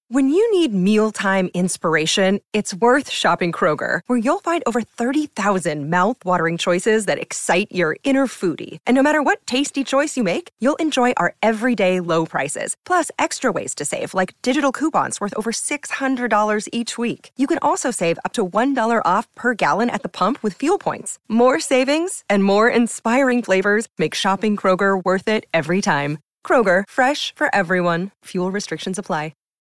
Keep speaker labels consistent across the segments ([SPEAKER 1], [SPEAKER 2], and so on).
[SPEAKER 1] When you need mealtime inspiration, it's worth shopping Kroger, where you'll find over 30,000 mouth-watering choices that excite your inner foodie. And no matter what tasty choice you make, you'll enjoy our everyday low prices, plus extra ways to save, like digital coupons worth over $600 each week. You can also save up to $1 off per gallon at the pump with fuel points. More savings and more inspiring flavors make shopping Kroger worth it every time. Kroger, fresh for everyone. Fuel restrictions apply.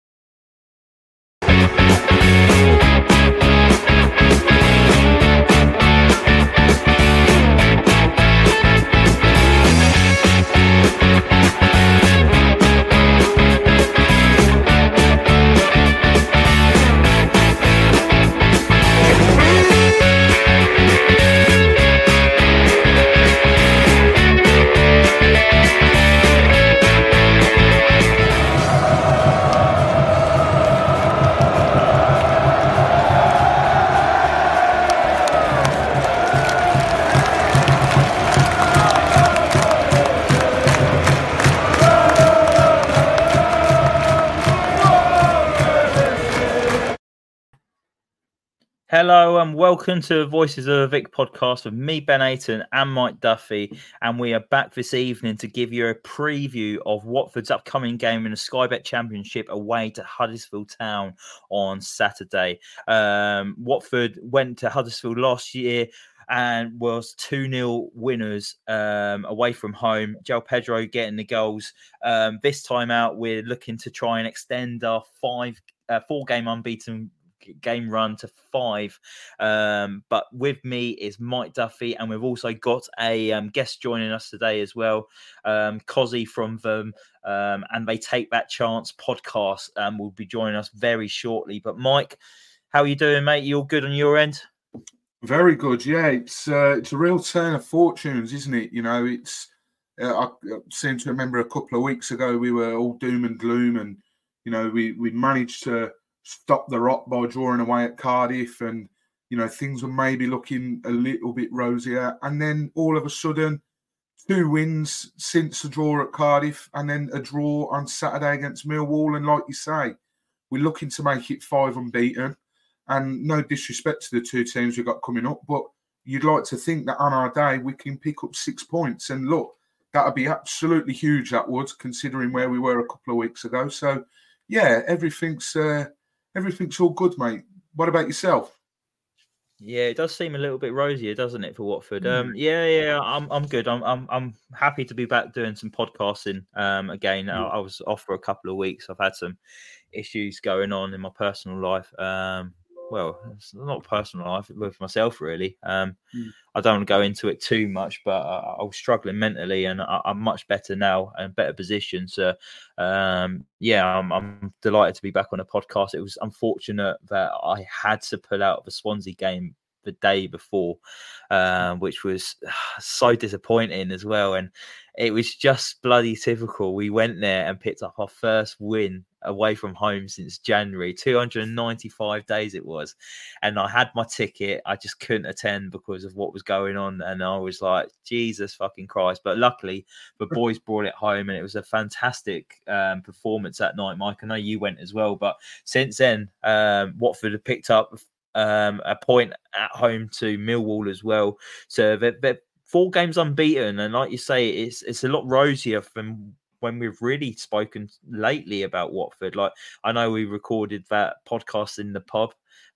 [SPEAKER 2] Hello and welcome to Voices of a Vic podcast with me, Ben Aiton, and Mike Duffy. And we are back this evening to give you a preview of Watford's upcoming game in the Sky Bet Championship away to Huddersfield Town on Saturday. Watford went to Huddersfield last year and was 2-0 winners away from home. João Pedro getting the goals. This time out, we're looking to try and extend our four-game unbeaten game run to 5. But with me is Mike Duffy, and we've also got a guest joining us today as well, Cozzy from the And They Take That Chance podcast will be joining us very shortly. But Mike, how are you doing, mate? You all good on your end?
[SPEAKER 3] Very good, yeah. It's a real turn of fortunes, isn't it? You know, it's I seem to remember a couple of weeks ago we were all doom and gloom, and you know we managed to stop the rot by drawing away at Cardiff, and you know things were maybe looking a little bit rosier, and then all of a sudden 2 wins since the draw at Cardiff, and then a draw on Saturday against Millwall. And like you say, we're looking to make it 5 unbeaten, and no disrespect to the 2 teams we've got coming up, but you'd like to think that on our day we can pick up 6 points, and look, that would be absolutely huge, that would, considering where we were a couple of weeks ago. So yeah, everything's all good, mate. What about yourself?
[SPEAKER 2] Yeah, it does seem a little bit rosier, doesn't it, for Watford? Yeah, I'm good. I'm happy to be back doing some podcasting again. I was off for a couple of weeks. I've had some issues going on in my personal life. Well, it's not personal life, with myself really. I don't want to go into it too much, but I was struggling mentally, and I'm much better now and better positioned. So, yeah, I'm delighted to be back on a podcast. It was unfortunate that I had to pull out of the Swansea game the day before, which was so disappointing as well. And it was just bloody typical. We went there and picked up our first win away from home since January. 295 days it was, and I had my ticket. I just couldn't attend because of what was going on, and I was like, Jesus fucking Christ. But luckily the boys brought it home, and it was a fantastic performance that night. Mike, I know you went as well, but since then Watford have picked up a point at home to Millwall as well. So they're 4 games unbeaten, and like you say, it's a lot rosier from when we've really spoken lately about Watford. Like, I know we recorded that podcast in the pub.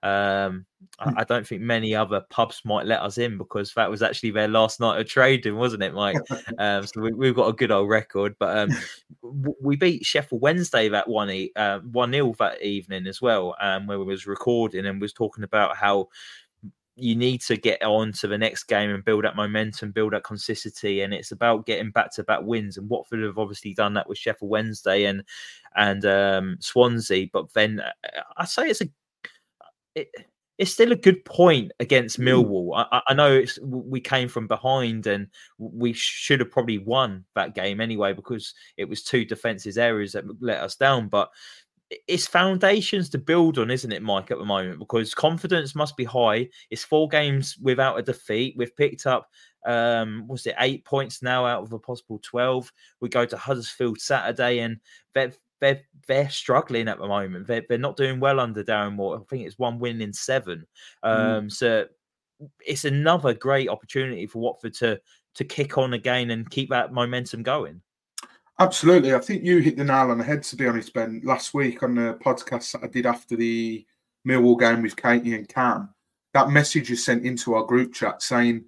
[SPEAKER 2] I don't think many other pubs might let us in, because that was actually their last night of trading, wasn't it, Mike? So we've got a good old record. But we beat Sheffield Wednesday that 1-0 that evening as well, where we was recording and was talking about how you need to get on to the next game and build up momentum, build up consistency, and it's about getting back-to-back wins. And Watford have obviously done that with Sheffield Wednesday and Swansea. But then I say it's still a good point against Millwall. I know we came from behind, and we should have probably won that game anyway, because it was 2 defensive areas that let us down. But it's foundations to build on, isn't it, Mike, at the moment? Because confidence must be high. It's 4 games without a defeat. We've picked up, 8 points now out of a possible 12. We go to Huddersfield Saturday, and they're struggling at the moment. They're not doing well under Darren Moore. I think it's 1 win in 7. So it's another great opportunity for Watford to kick on again and keep that momentum going.
[SPEAKER 3] Absolutely. I think you hit the nail on the head, to be honest, Ben. Last week on the podcast that I did after the Millwall game with Katie and Cam, that message is sent into our group chat saying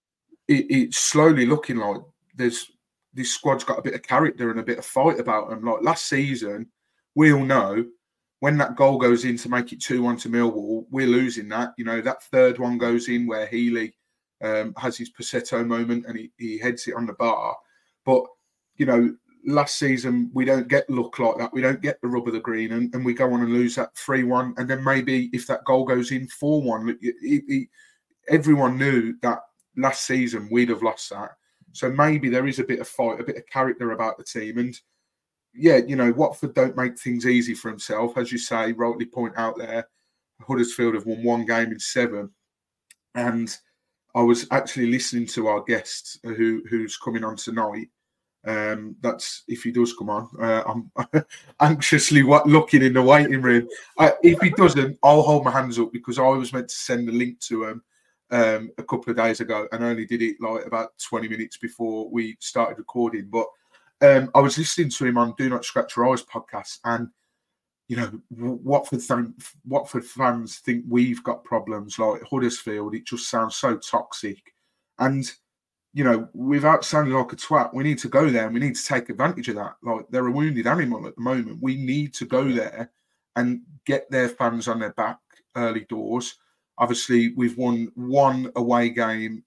[SPEAKER 3] it's slowly looking like this squad's got a bit of character and a bit of fight about them. Like last season, we all know when that goal goes in to make it 2-1 to Millwall, we're losing that. You know, that third one goes in where Healy has his Passetto moment and he heads it on the bar. But, you know, last season, we don't get luck like that. We don't get the rub of the green and we go on and lose that 3-1. And then maybe if that goal goes in 4-1, everyone knew that last season we'd have lost that. So maybe there is a bit of fight, a bit of character about the team. And yeah, you know, Watford don't make things easy for himself. As you say, rightly point out there, Huddersfield have won 1 game in 7. And I was actually listening to our guest who's coming on tonight. That's if he does come on. I'm anxiously looking in the waiting room. If he doesn't, I'll hold my hands up because I was meant to send the link to him a couple of days ago and only did it like about 20 minutes before we started recording. But I was listening to him on Do Not Scratch Your Eyes podcast, and you know, Watford fans think we've got problems like Huddersfield. It just sounds so toxic, and you know, without sounding like a twat, we need to go there and we need to take advantage of that. Like, they're a wounded animal at the moment. We need to go there and get their fans on their back early doors. Obviously, we've won 1 away game.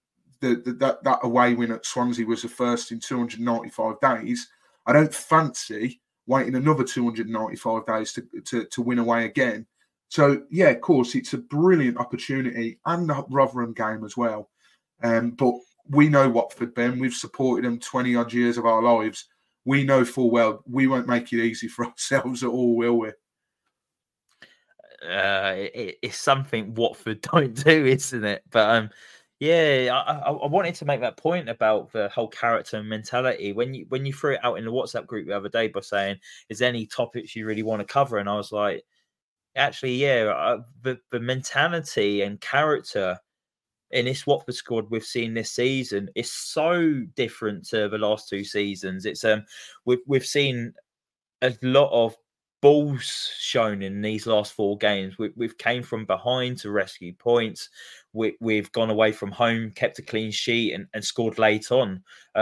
[SPEAKER 3] That away win at Swansea was the first in 295 days. I don't fancy waiting another 295 days to win away again. So, yeah, of course, it's a brilliant opportunity and the Rotherham game as well. But we know Watford, Ben. We've supported them 20-odd years of our lives. We know full well we won't make it easy for ourselves at all, will we?
[SPEAKER 2] It's something Watford don't do, isn't it? But yeah, I wanted to make that point about the whole character and mentality. When you threw it out in the WhatsApp group the other day by saying, "Is there any topics you really want to cover?" and I was like, actually, yeah, the mentality and character in this Watford squad we've seen this season is so different to the last 2 seasons. It's we've seen a lot of balls shown in these last 4 games. We've came from behind to rescue points. We've gone away from home, kept a clean sheet, and scored late on.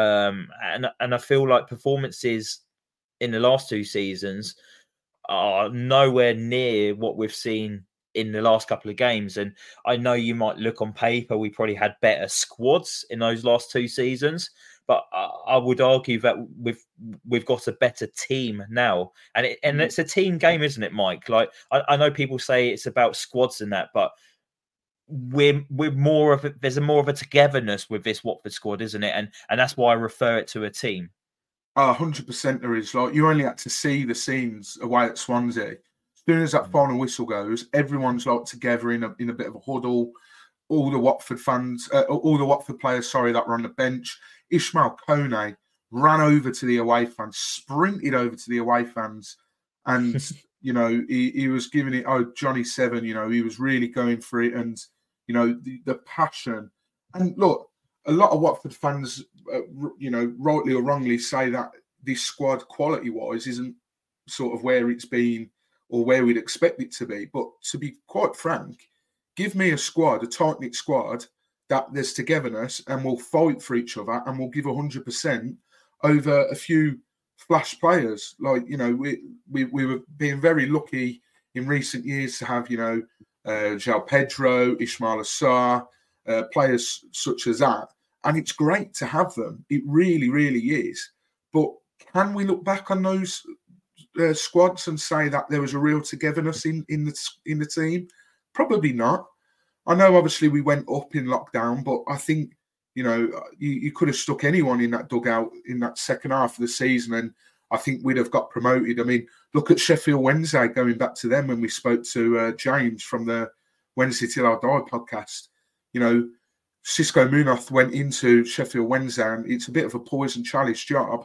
[SPEAKER 2] And I feel like performances in the last 2 seasons are nowhere near what we've seen in the last couple of games. And I know you might look on paper, we probably had better squads in those last 2 seasons, but I would argue that we've got a better team now, and it's a team game, isn't it, Mike? Like I know people say it's about squads and that, but we're more of there's more of a togetherness with this Watford squad, isn't it? And that's why I refer it to a team.
[SPEAKER 3] 100% there is. Like, you only had to see the scenes away at Swansea. As soon as that final whistle goes, everyone's like together in a bit of a huddle. All the Watford fans, all the Watford players, that were on the bench. Ismail Kone ran over to the away fans, sprinted over to the away fans, and you know he was giving it. Oh, Johnny Seven, you know, he was really going for it, and you know the passion. And look, a lot of Watford fans, you know, rightly or wrongly, say that this squad, quality-wise, isn't sort of where it's been or where we'd expect it to be. But to be quite frank, give me a squad, a tight-knit squad, that there's togetherness and we'll fight for each other and we'll give 100% over a few flash players. Like, you know, we were being very lucky in recent years to have, you know, João Pedro, Ismail Assar, players such as that. And it's great to have them. It really, really is. But can we look back on those squads and say that there was a real togetherness in the team? Probably not. I know, obviously, we went up in lockdown, but I think, you know, you could have stuck anyone in that dugout in that second half of the season, and I think we'd have got promoted. I mean, look at Sheffield Wednesday, going back to them when we spoke to James from the Wednesday Till I Die podcast. You know, Xisco Munoz went into Sheffield Wednesday, and it's a bit of a poison chalice job.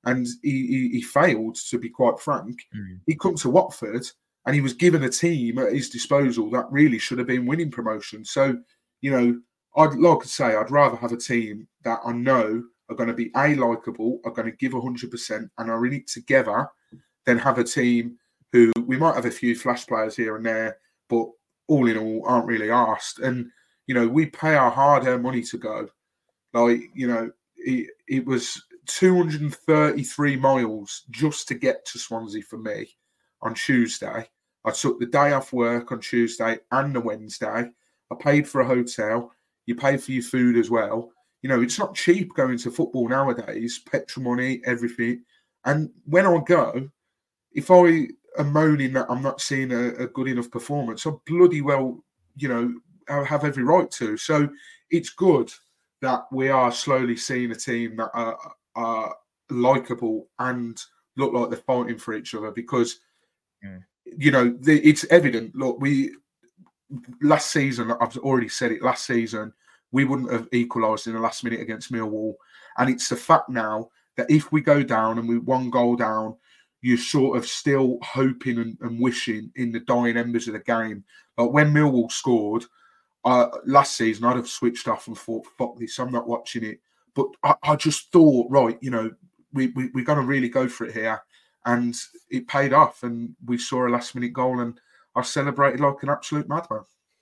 [SPEAKER 3] and he failed, to be quite frank.
[SPEAKER 2] Mm.
[SPEAKER 3] He come to Watford and he was given a team at his disposal that really should have been winning promotion. So, you know, I'd rather have a team that I know are going to be likeable, are going to give 100% and are in it together, than have a team who we might have a few flash players here and there, but all in all aren't really asked. And, you know, we pay our hard-earned money to go. Like, you know, it was 233 miles just to get to Swansea for me on Tuesday. I took the day off work on Tuesday and the Wednesday. I paid for a hotel. You pay for your food as well. You know, it's not cheap going to football nowadays, petrol money, everything. And when I go, if I am moaning that I'm not seeing a good enough performance, I bloody well, you know, I have every right to. So it's good that we are slowly seeing a team that are likeable and look like they're fighting for each other, because, you know, it's evident. Look, last season, I've already said it, last season, we wouldn't have equalised in the last minute against Millwall. And it's the fact now that if we go down and we 1 goal down, you're sort of still hoping and wishing in the dying embers of the game. Like when Millwall scored last season, I'd have switched off and thought, fuck this, I'm not watching it. But I just thought, right, you know, we're going to really go for it here. And it paid off, and we saw a last-minute goal, and I celebrated like an absolute madman.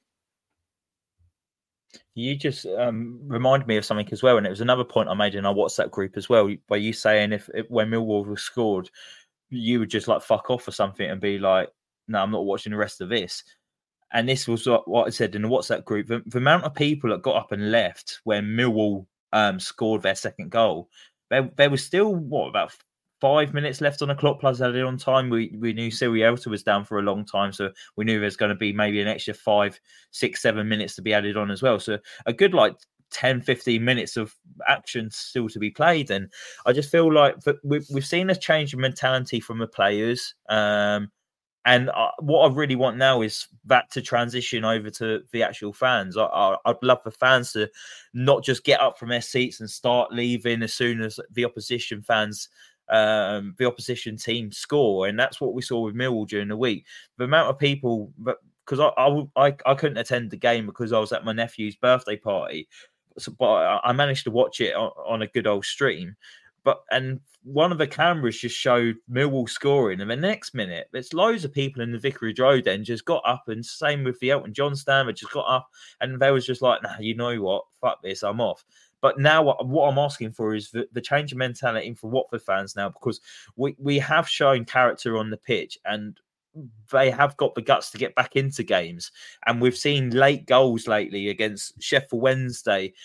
[SPEAKER 2] You just reminded me of something as well, and it was another point I made in our WhatsApp group as well, where you saying if when Millwall was scored, you would just like fuck off or something and be like, no, I'm not watching the rest of this. And this was what I said in the WhatsApp group. The amount of people that got up and left when Millwall scored their second goal, there was still, about 5 minutes left on the clock plus added on time. We knew Sirielta was down for a long time, so we knew there's going to be maybe an extra 5, 6, 7 minutes to be added on as well. So a good 10, 15 minutes of action still to be played. And I just feel like we've seen a change in mentality from the players. And what I really want now is that to transition over to the actual fans. I'd love for fans to not just get up from their seats and start leaving as soon as the opposition fans, the opposition team score. And that's what we saw with Millwall during the week. The amount of people, because I couldn't attend the game because I was at my nephew's birthday party, but I managed to watch it on a good old stream. And one of the cameras just showed Millwall scoring, and the next minute, there's loads of people in the Vicarage Road end just got up, and same with the Elton John stand, they just got up, and they was just like, nah, you know what, fuck this, I'm off. But now what I'm asking for is the change of mentality for Watford fans now, because we have shown character on the pitch, and they have got the guts to get back into games. And we've seen late goals lately against Sheffield Wednesday,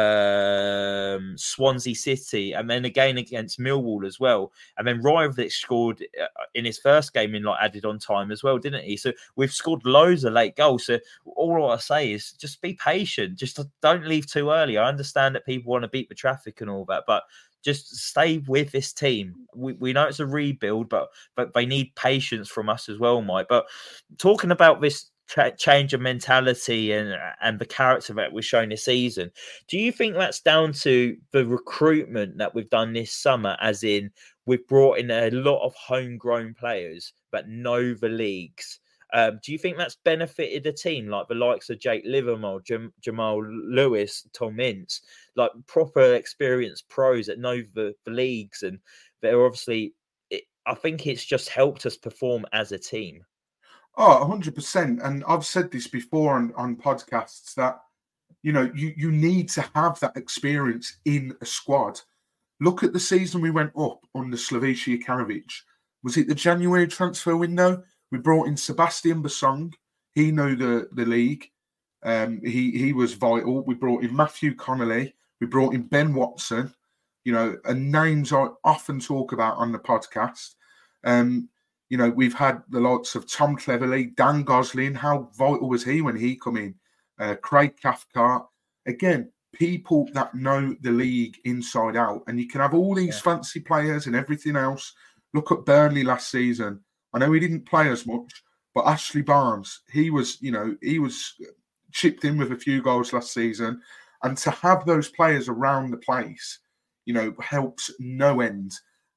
[SPEAKER 2] Swansea City, and then again against Millwall as well. And then Rajkovic scored in his first game in added on time as well, didn't he? So we've scored loads of late goals. So all I say is just be patient. Just don't leave too early. I understand that people want to beat the traffic and all that, but just stay with this team. We know it's a rebuild, but they need patience from us as well, Mike. But talking about this change of mentality and the character that we're showing this season, do you think that's down to the recruitment that we've done this summer, as in we've brought in a lot of homegrown players that know the leagues? Do you think that's benefited the team, like the likes of Jake Livermore, Jamal Lewis, Tom Ince, like proper experienced pros that know the leagues, and they're obviously, I think it's just helped us perform as a team.
[SPEAKER 3] Oh, 100%. And I've said this before on podcasts that, you know, you need to have that experience in a squad. Look at the season we went up under Slavisa Karavic. Was it the January transfer window? We brought in Sebastian Basong. He knew the league. He was vital. We brought in Matthew Connolly. We brought in Ben Watson. You know, and names I often talk about on the podcast. You know, we've had the likes of Tom Cleverley, Dan Gosling. How vital was he when he come in? Craig Cathcart. Again, people that know the league inside out. And you can have all these fancy players and everything else. Look at Burnley last season. I know he didn't play as much, but Ashley Barnes, he was chipped in with a few goals last season. And to have those players around the place, you know, helps no end.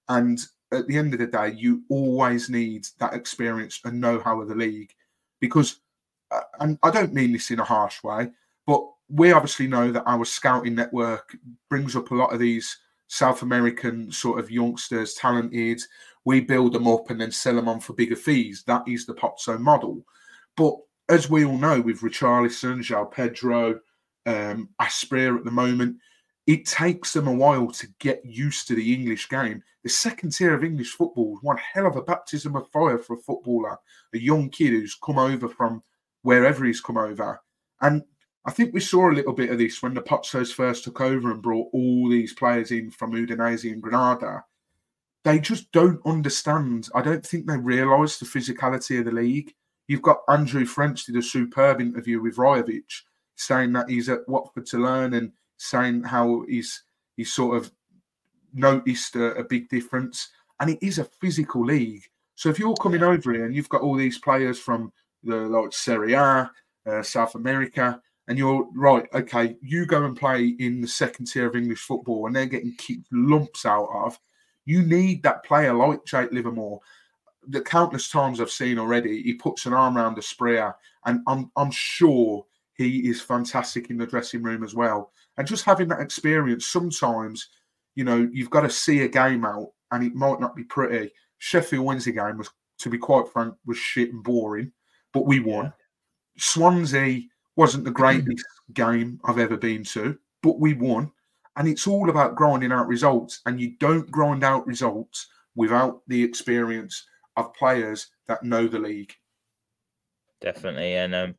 [SPEAKER 3] And at the end of the day, you always need that experience and know-how of the league, because, and I don't mean this in a harsh way, but we obviously know that our scouting network brings up a lot of these South American sort of youngsters, talented. We build them up and then sell them on for bigger fees. That is the Pozzo model. But as we all know, with Richarlison, João Pedro, Asprilla at the moment, it takes them a while to get used to the English game. The second tier of English football is one hell of a baptism of fire for a footballer, a young kid who's come over from wherever he's come over. And I think we saw a little bit of this when the Pozzos first took over and brought all these players in from Udinese and Granada. They just don't understand. I don't think they realise the physicality of the league. You've got Andrew French did a superb interview with Rajovic, saying that he's at Watford to learn and saying how he's sort of noticed a big difference. And it is a physical league. So if you're coming over here and you've got all these players from the like Serie A, South America, and you're right, okay, you go and play in the second tier of English football and they're getting kicked lumps out of, you need that player like Jake Livermore. The countless times I've seen already, he puts an arm around Asprilla, and I'm sure he is fantastic in the dressing room as well. And just having that experience, sometimes, you know, you've got to see a game out and it might not be pretty. Sheffield Wednesday game was, to be quite frank, was shit and boring, but we won. Yeah. Swansea wasn't the greatest game I've ever been to, but we won. And it's all about grinding out results. And you don't grind out results without the experience of players that know the league.
[SPEAKER 2] Definitely. And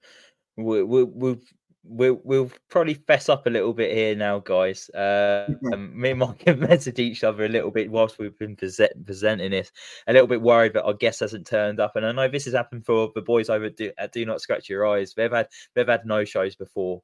[SPEAKER 2] we'll probably fess up a little bit here now, guys. Me and Mike have messaged each other a little bit whilst we've been presenting this. A little bit worried that our guest hasn't turned up, and I know this has happened for the boys over at Do Not Scratch Your Eyes. They've had no shows before,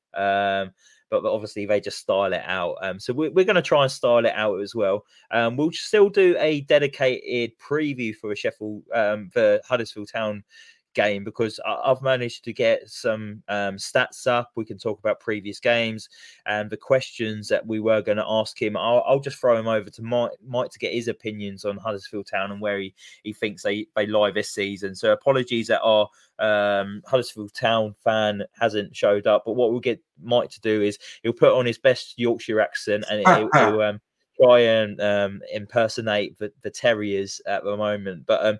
[SPEAKER 2] but obviously they just style it out. So we're going to try and style it out as well. We'll still do a dedicated preview for a Sheffield, for Huddersfield Town game, because I've managed to get some stats up. We can talk about previous games and the questions that we were going to ask him. I'll just throw him over to Mike to get his opinions on Huddersfield Town and where he thinks they lie this season. So apologies that our Huddersfield Town fan hasn't showed up, but what we'll get Mike to do is he'll put on his best Yorkshire accent and he'll try and impersonate the Terriers at the moment. But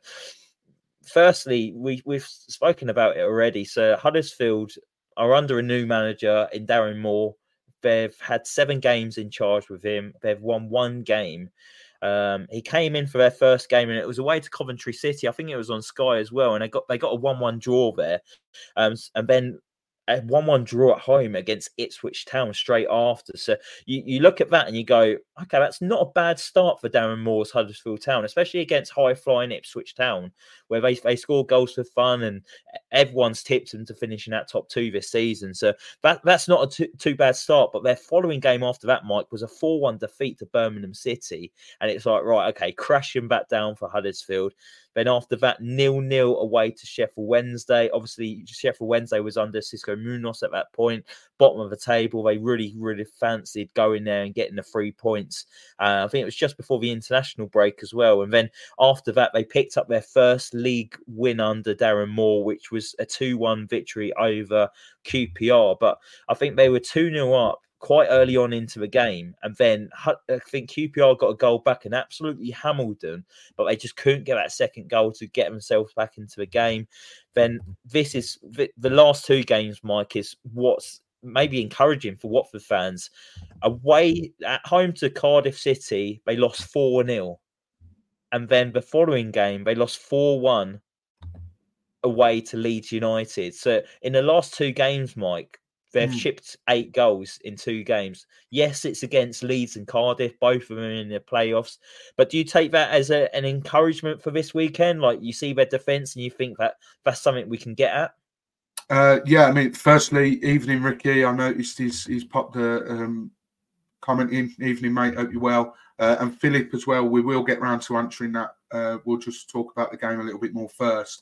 [SPEAKER 2] firstly, we've spoken about it already. So Huddersfield are under a new manager in Darren Moore. They've had 7 games in charge with him. They've won 1 game. He came in for their first game, and it was away to Coventry City. I think it was on Sky as well, and they got a 1-1 draw there. And then a 1-1 draw at home against Ipswich Town straight after. So you look at that and you go, okay, that's not a bad start for Darren Moore's Huddersfield Town, especially against high-flying Ipswich Town, where they score goals for fun and everyone's tipped them to finish in that top 2 this season. So that's not a too bad start. But their following game after that, Mike, was a 4-1 defeat to Birmingham City. And it's like, right, okay, crashing back down for Huddersfield. Then after that, 0-0 away to Sheffield Wednesday. Obviously, Sheffield Wednesday was under Cisco Munoz at that point, bottom of the table. They really, really fancied going there and getting the 3 points. I think it was just before the international break as well. And then after that, they picked up their first league win under Darren Moore, which was a 2-1 victory over QPR. But I think they were 2-0 up quite early on into the game, and then I think QPR got a goal back and absolutely hammered them, but they just couldn't get that second goal to get themselves back into the game. Then this is the last 2 games, Mike, is what's maybe encouraging for Watford fans. Away at home to Cardiff City, they lost 4-0, and then the following game they lost 4-1 away to Leeds United. So in the last 2 games, Mike, they've shipped 8 goals in 2 games. Yes, it's against Leeds and Cardiff, both of them in the playoffs. But do you take that as an encouragement for this weekend? Like, you see their defence and you think that that's something we can get at?
[SPEAKER 3] Yeah, I mean, firstly, evening, Ricky. I noticed he's popped a comment in. Evening, mate. Hope you're well. And Philip as well. We will get round to answering that. We'll just talk about the game a little bit more first.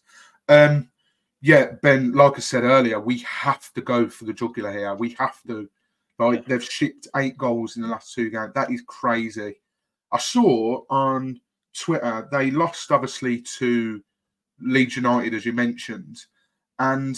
[SPEAKER 3] Yeah, Ben, like I said earlier, we have to go for the jugular here. We have to. Like, they've shipped 8 goals in the last 2 games. That is crazy. I saw on Twitter, they lost obviously to Leeds United, as you mentioned, and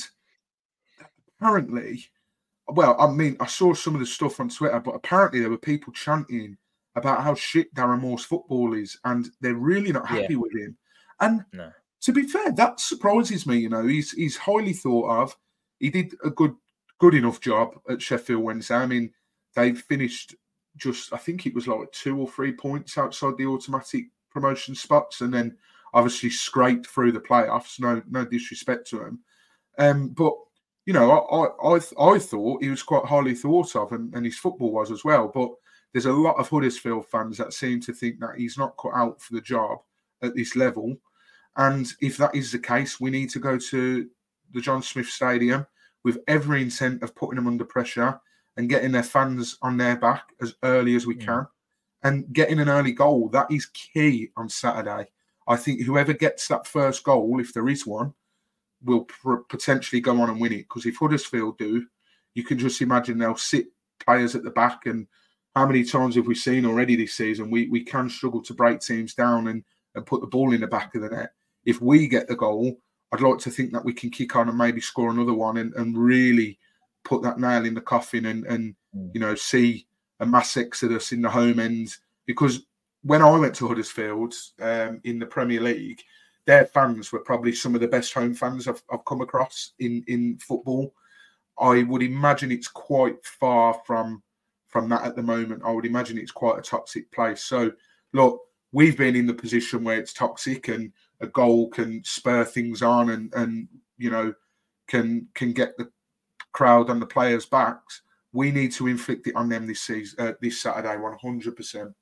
[SPEAKER 3] apparently, well, I mean, I saw some of the stuff on Twitter, but apparently there were people chanting about how shit Darren Moore's football is, and they're really not happy with him. And to be fair, that surprises me. You know, he's highly thought of. He did a good enough job at Sheffield Wednesday. I mean, they finished just, I think it was like 2 or 3 points outside the automatic promotion spots, and then obviously scraped through the playoffs. No disrespect to him, but you know, I thought he was quite highly thought of, and his football was as well. But there's a lot of Huddersfield fans that seem to think that he's not cut out for the job at this level. And if that is the case, we need to go to the John Smith Stadium with every intent of putting them under pressure and getting their fans on their back as early as we can. And getting an early goal, that is key on Saturday. I think whoever gets that first goal, if there is one, will potentially go on and win it. Because if Huddersfield do, you can just imagine they'll sit players at the back. And how many times have we seen already this season? We can struggle to break teams down and put the ball in the back of the net. If we get the goal, I'd like to think that we can kick on and maybe score another one and really put that nail in the coffin and you know, see a mass exodus in the home end. Because when I went to Huddersfield in the Premier League, their fans were probably some of the best home fans I've come across in football. I would imagine it's quite far from that at the moment. I would imagine it's quite a toxic place. So, look, we've been in the position where it's toxic, and a goal can spur things on and you know, can get the crowd on the players' backs. We need to inflict it on them this season, this Saturday, 100%.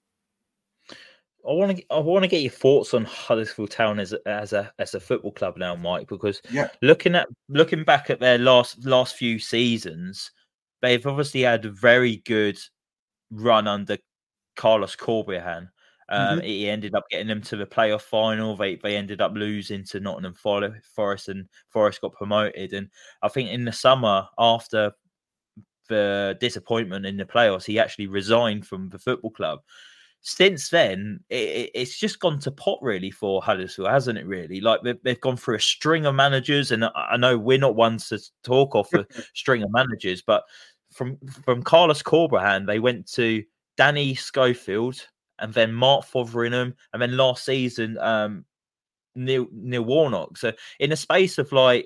[SPEAKER 2] I want to get your thoughts on Huddersfield Town as a football club now, Mike, because looking back at their last few seasons, they've obviously had a very good run under Carlos Corbejan. He ended up getting them to the playoff final. They ended up losing to Nottingham Forest, and Forest got promoted. And I think in the summer, after the disappointment in the playoffs, he actually resigned from the football club. Since then, it's just gone to pot really for Huddersfield, hasn't it? Really, like they've gone through a string of managers, and I know we're not ones to talk off a string of managers, but from Carlos Corbejan, they went to Danny Schofield, and then Mark Fotheringham, and then last season Neil Warnock. So in a space of like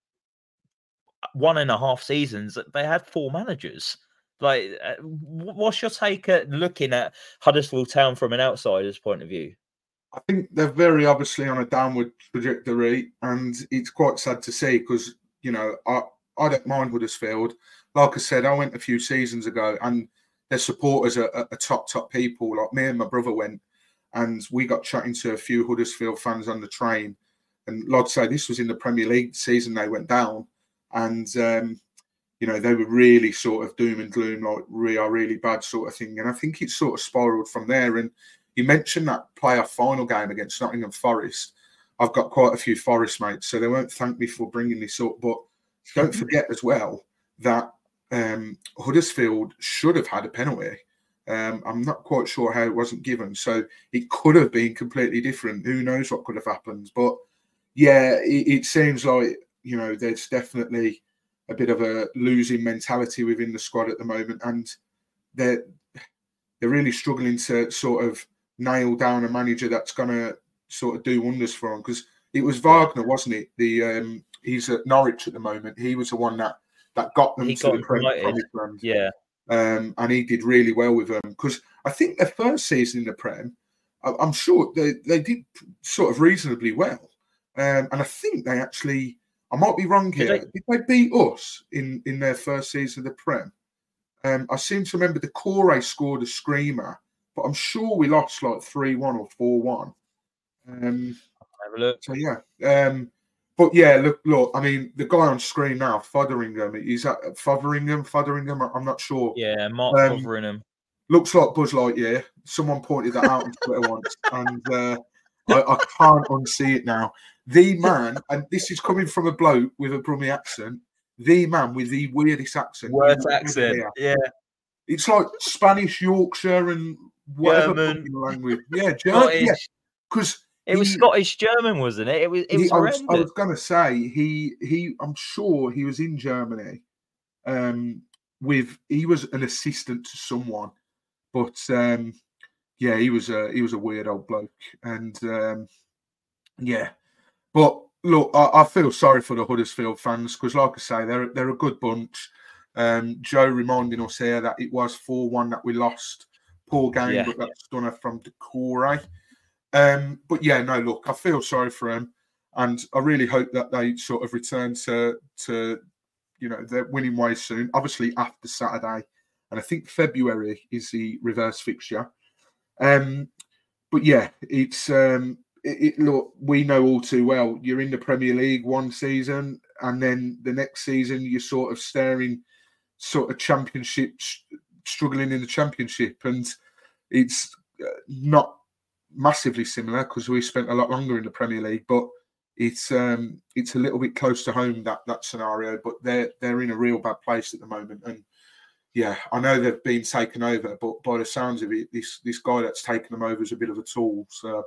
[SPEAKER 2] 1.5 seasons, they had 4 managers. Like, what's your take at looking at Huddersfield Town from an outsider's point of view?
[SPEAKER 3] I think they're very obviously on a downward trajectory, and it's quite sad to see because, you know, I don't mind Huddersfield. Like I said, I went a few seasons ago, and their supporters are top people. Like me and my brother went, and we got chatting to a few Huddersfield fans on the train. And like I say, this was in the Premier League season they went down, and you know, they were really sort of doom and gloom, like we are really bad sort of thing. And I think it sort of spiraled from there. And you mentioned that playoff final game against Nottingham Forest. I've got quite a few Forest mates, so they won't thank me for bringing this up. But don't forget as well that Huddersfield should have had a penalty. I'm not quite sure how it wasn't given. So it could have been completely different. Who knows what could have happened. But yeah, it seems like, you know, there's definitely a bit of a losing mentality within the squad at the moment, and they're really struggling to sort of nail down a manager that's going to sort of do wonders for them. Because it was Wagner, wasn't it? He's at Norwich at the moment. He was the one that got them to the Promised Land.
[SPEAKER 2] Yeah,
[SPEAKER 3] and he did really well with them. Because I think their first season in the Prem, I'm sure they did sort of reasonably well, and I think they actually. I might be wrong here. Did they beat us in their first season of the Prem? I seem to remember Decore scored a screamer, but I'm sure we lost like 3-1 or 4-1.
[SPEAKER 2] Have a look.
[SPEAKER 3] So yeah. But yeah, look. I mean, the guy on screen now, Fotheringham. Is that Fotheringham? I'm not sure.
[SPEAKER 2] Yeah, Mark Fotheringham.
[SPEAKER 3] Looks like Buzz Lightyear. Someone pointed that out on Twitter once, and I can't unsee it now. The man, and this is coming from a bloke with a Brummie accent, the man with the weirdest accent.
[SPEAKER 2] Worst accent, yeah.
[SPEAKER 3] It's like Spanish, Yorkshire, and whatever
[SPEAKER 2] German
[SPEAKER 3] language. Yeah, German. Yeah. because
[SPEAKER 2] it was Scottish German, wasn't it? It was horrendous.
[SPEAKER 3] I was going to say he. I'm sure he was in Germany. He was an assistant to someone, but yeah, he was a weird old bloke, and yeah. But look, I feel sorry for the Huddersfield fans because, like I say, they're a good bunch. Joe reminding us here that it was 4-1 that we lost. Poor game, but that's done from Decore. But yeah, no, look, I feel sorry for him, and I really hope that they sort of return to their winning ways soon. Obviously after Saturday, and I think February is the reverse fixture. But yeah, it's look, we know all too well. You're in the Premier League one season, and then the next season you're sort of staring, sort of Championship, struggling in the Championship, and it's not massively similar because we spent a lot longer in the Premier League, but it's a little bit close to home, that scenario. But they're in a real bad place at the moment, and yeah, I know they've been taken over, but by the sounds of it, this guy that's taken them over is a bit of a tool. So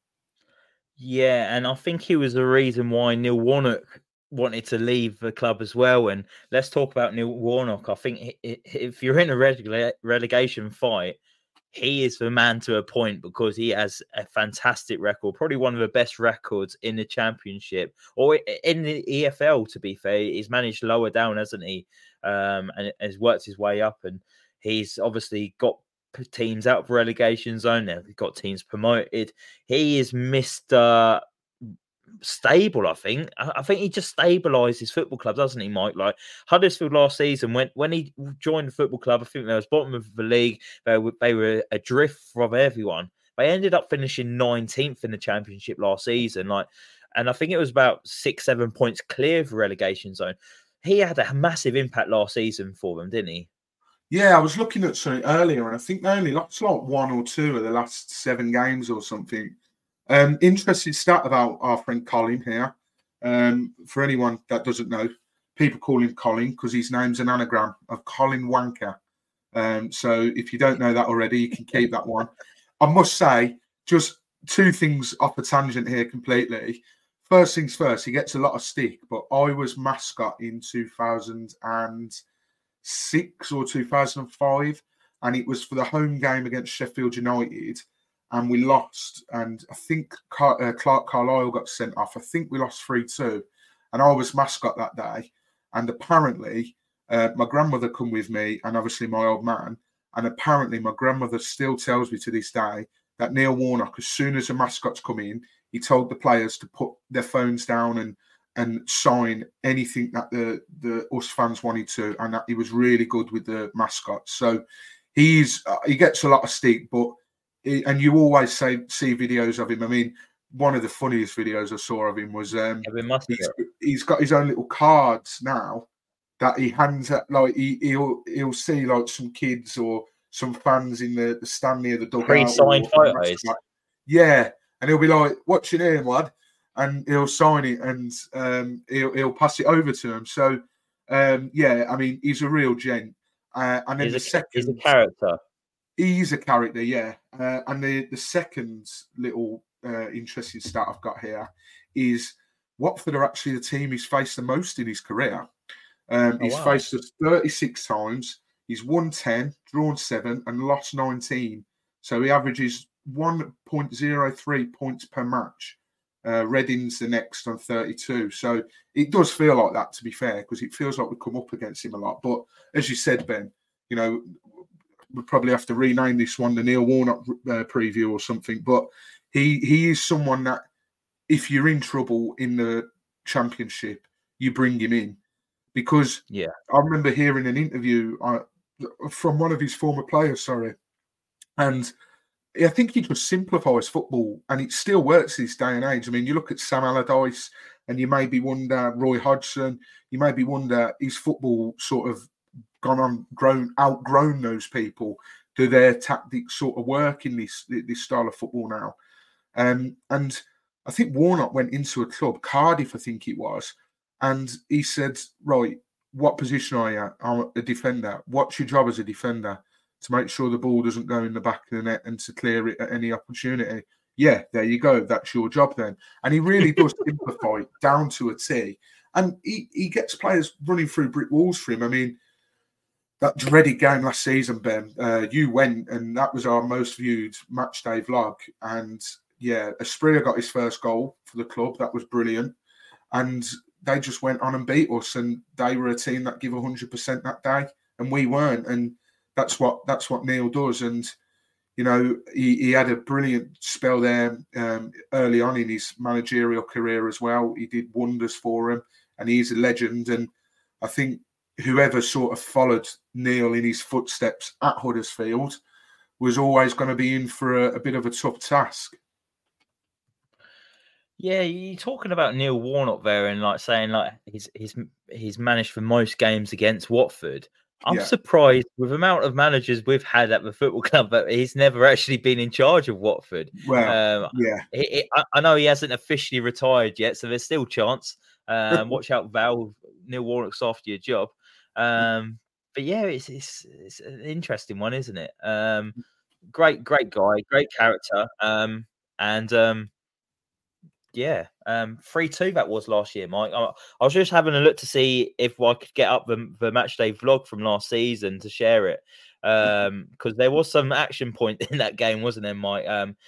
[SPEAKER 2] yeah, and I think he was the reason why Neil Warnock wanted to leave the club as well. And let's talk about Neil Warnock. I think if you're in a relegation fight, he is the man to a point because he has a fantastic record, probably one of the best records in the Championship or in the EFL, to be fair. He's managed lower down, hasn't he? And has worked his way up, and he's obviously got teams out of relegation zone. Now he's got teams promoted. He is Mr. Stable, I think. I think he just stabilises football clubs, doesn't he, Mike? Like Huddersfield last season, when he joined the football club, I think they was bottom of the league. They were adrift from everyone. They ended up finishing 19th in the Championship last season. And I think it was about 6-7 points clear of the relegation zone. He had a massive impact last season for them, didn't he?
[SPEAKER 3] Yeah, I was looking at something earlier, and I think they only lost like 1 or 2 of the last 7 games or something. Interesting stat about our friend Colin here. For anyone that doesn't know, people call him Colin because his name's an anagram of Colin Wanker. So if you don't know that already, you can keep that one. I must say, just 2 things off a tangent here completely. First things first, he gets a lot of stick, but I was mascot in 2006 or 2005, and it was for the home game against Sheffield United. And we lost, and I think Clark Carlisle got sent off. I think we lost 3-2, and I was mascot that day. And apparently, my grandmother come with me, and obviously my old man. And apparently, my grandmother still tells me to this day that Neil Warnock, as soon as the mascots come in, he told the players to put their phones down and sign anything that the us fans wanted to, and that he was really good with the mascots. So he gets a lot of stick, but. And you always see videos of him. I mean, one of the funniest videos I saw of him was he's got his own little cards now that he hands out. Like he'll see like some kids or some fans in the stand near the dugout.
[SPEAKER 2] Pre-signed photos.
[SPEAKER 3] Yeah, and he'll be like, "What's your name, lad?" And he'll sign it and he'll pass it over to him. So yeah, I mean, he's a real gent. And then he's a
[SPEAKER 2] character.
[SPEAKER 3] He's a character, yeah. And the second little interesting stat I've got here is Watford are actually the team he's faced the most in his career. He's faced us 36 times. He's won 10, drawn 7, and lost 19. So he averages 1.03 points per match. Reading's the next on 32. So it does feel like that, to be fair, because it feels like we come up against him a lot. But as you said, Ben, we'll probably have to rename this one the Neil Warnock preview or something. But he is someone that if you're in trouble in the Championship, you bring him in. Because I remember hearing an interview from one of his former players, and I think he just simplifies football, and it still works this day and age. I mean, you look at Sam Allardyce, and you maybe wonder Roy Hodgson, you maybe wonder is football sort of outgrown those people? Do their tactics sort of work in this style of football now? And I think Warnock went into a club, Cardiff, I think it was, and he said, right, what position are you? I'm a defender. What's your job as a defender? To make sure the ball doesn't go in the back of the net and to clear it at any opportunity. yeah, there you go. That's your job then. And he really does simplify it down to a T. And he gets players running through brick walls for him. I mean, that dreaded game last season, Ben, you went, and that was our most viewed match day vlog. And yeah, Asprilla got his first goal for the club. That was brilliant. And they just went on and beat us. And they were a team that give 100% that day, and we weren't. And that's what Neil does. And you know, he had a brilliant spell there early on in his managerial career as well. He did wonders for him, and he's a legend. And I think whoever sort of followed Neil in his footsteps at Huddersfield was always going to be in for a bit of a tough task.
[SPEAKER 2] Yeah, you're talking about Neil Warnock there, and like saying like he's managed for most games against Watford. I'm surprised with the amount of managers we've had at the football club that he's never actually been in charge of Watford.
[SPEAKER 3] Well,
[SPEAKER 2] I know he hasn't officially retired yet, so there's still a chance. Watch out, Val. Neil Warnock's after your job. But yeah, it's an interesting one, isn't it? Great guy, great character. Yeah, 3-2 that was last year, Mike. I was just having a look to see if I could get up the match day vlog from last season to share it, because there was some action point in that game, wasn't there, Mike?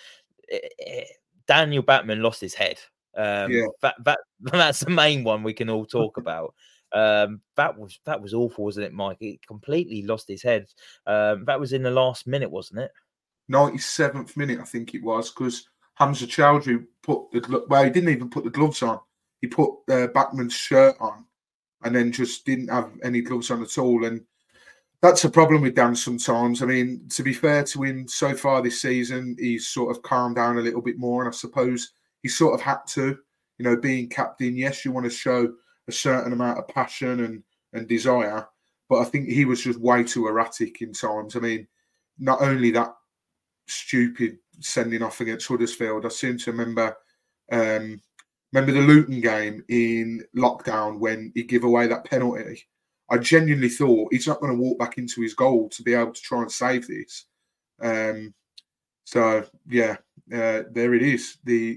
[SPEAKER 2] Daniel Batman lost his head. That's the main one we can all talk about. That was awful, wasn't it, Mike? He completely lost his head. That was in the last minute, wasn't it?
[SPEAKER 3] 97th minute, I think it was, because Hamza Chowdhury he didn't even put the gloves on. He put Backman's shirt on and then just didn't have any gloves on at all. And that's a problem with Dan sometimes. I mean, to be fair to him, so far this season, he's sort of calmed down a little bit more. And I suppose he sort of had to, you know, being captain. Yes, you want to show a certain amount of passion and desire, but I think he was just way too erratic in times. I mean, not only that stupid sending off against Huddersfield, I seem to remember the Luton game in lockdown when he gave away that penalty. I genuinely thought he's not going to walk back into his goal to be able to try and save this. So yeah, there it is.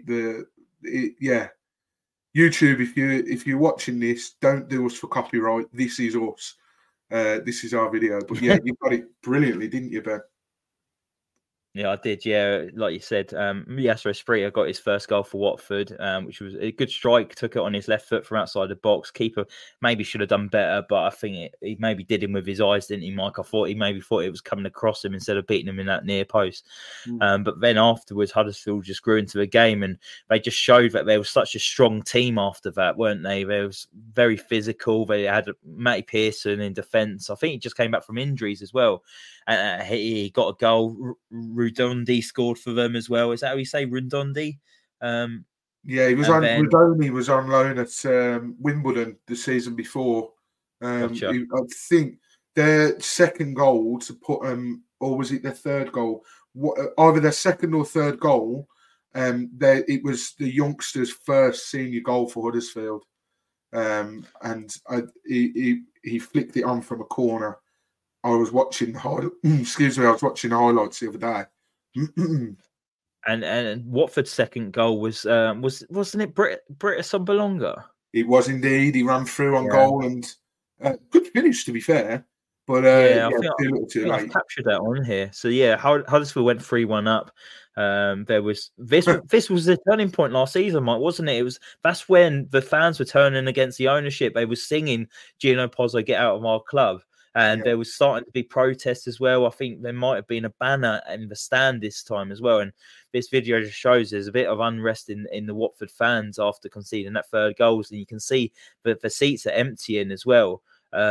[SPEAKER 3] YouTube, if you're watching this, don't do us for copyright. This is us. This is our video. But yeah, you got it brilliantly, didn't you, Ben?
[SPEAKER 2] Yeah, I did. Yeah, like you said, Yasser Asprilla got his first goal for Watford, which was a good strike. Took it on his left foot from outside the box. Keeper maybe should have done better, but I think he maybe did him with his eyes, didn't he, Mike? I thought he maybe thought it was coming across him instead of beating him in that near post. But then afterwards, Huddersfield just grew into the game, and they just showed that they were such a strong team after that, weren't they? They was very physical. They had Matty Pearson in defence. I think he just came back from injuries as well. He got a goal. Rudondi scored for them as well. Is that how you say Rudondi?
[SPEAKER 3] Yeah, he was on. Rudoni was on loan at Wimbledon the season before.
[SPEAKER 2] Gotcha.
[SPEAKER 3] I think their second goal to put or was it their third goal? Either their second or third goal. It was the youngster's first senior goal for Huddersfield, and he flicked it on from a corner. I was watching the highlights the other day.
[SPEAKER 2] And Watford's second goal wasn't it Britta Sombalonga?
[SPEAKER 3] It was indeed. He ran through on goal and good finish, to be fair. But
[SPEAKER 2] I think
[SPEAKER 3] a little too late.
[SPEAKER 2] I've captured that on here. So yeah, Huddersfield went 3-1 up. There was this was the turning point last season, Mike, wasn't it? That's when the fans were turning against the ownership. They were singing Gino Pozzo, get out of our club. And there was starting to be protests as well. I think there might have been a banner in the stand this time as well. And this video just shows there's a bit of unrest in the Watford fans after conceding that third goal. And you can see that the seats are emptying as well.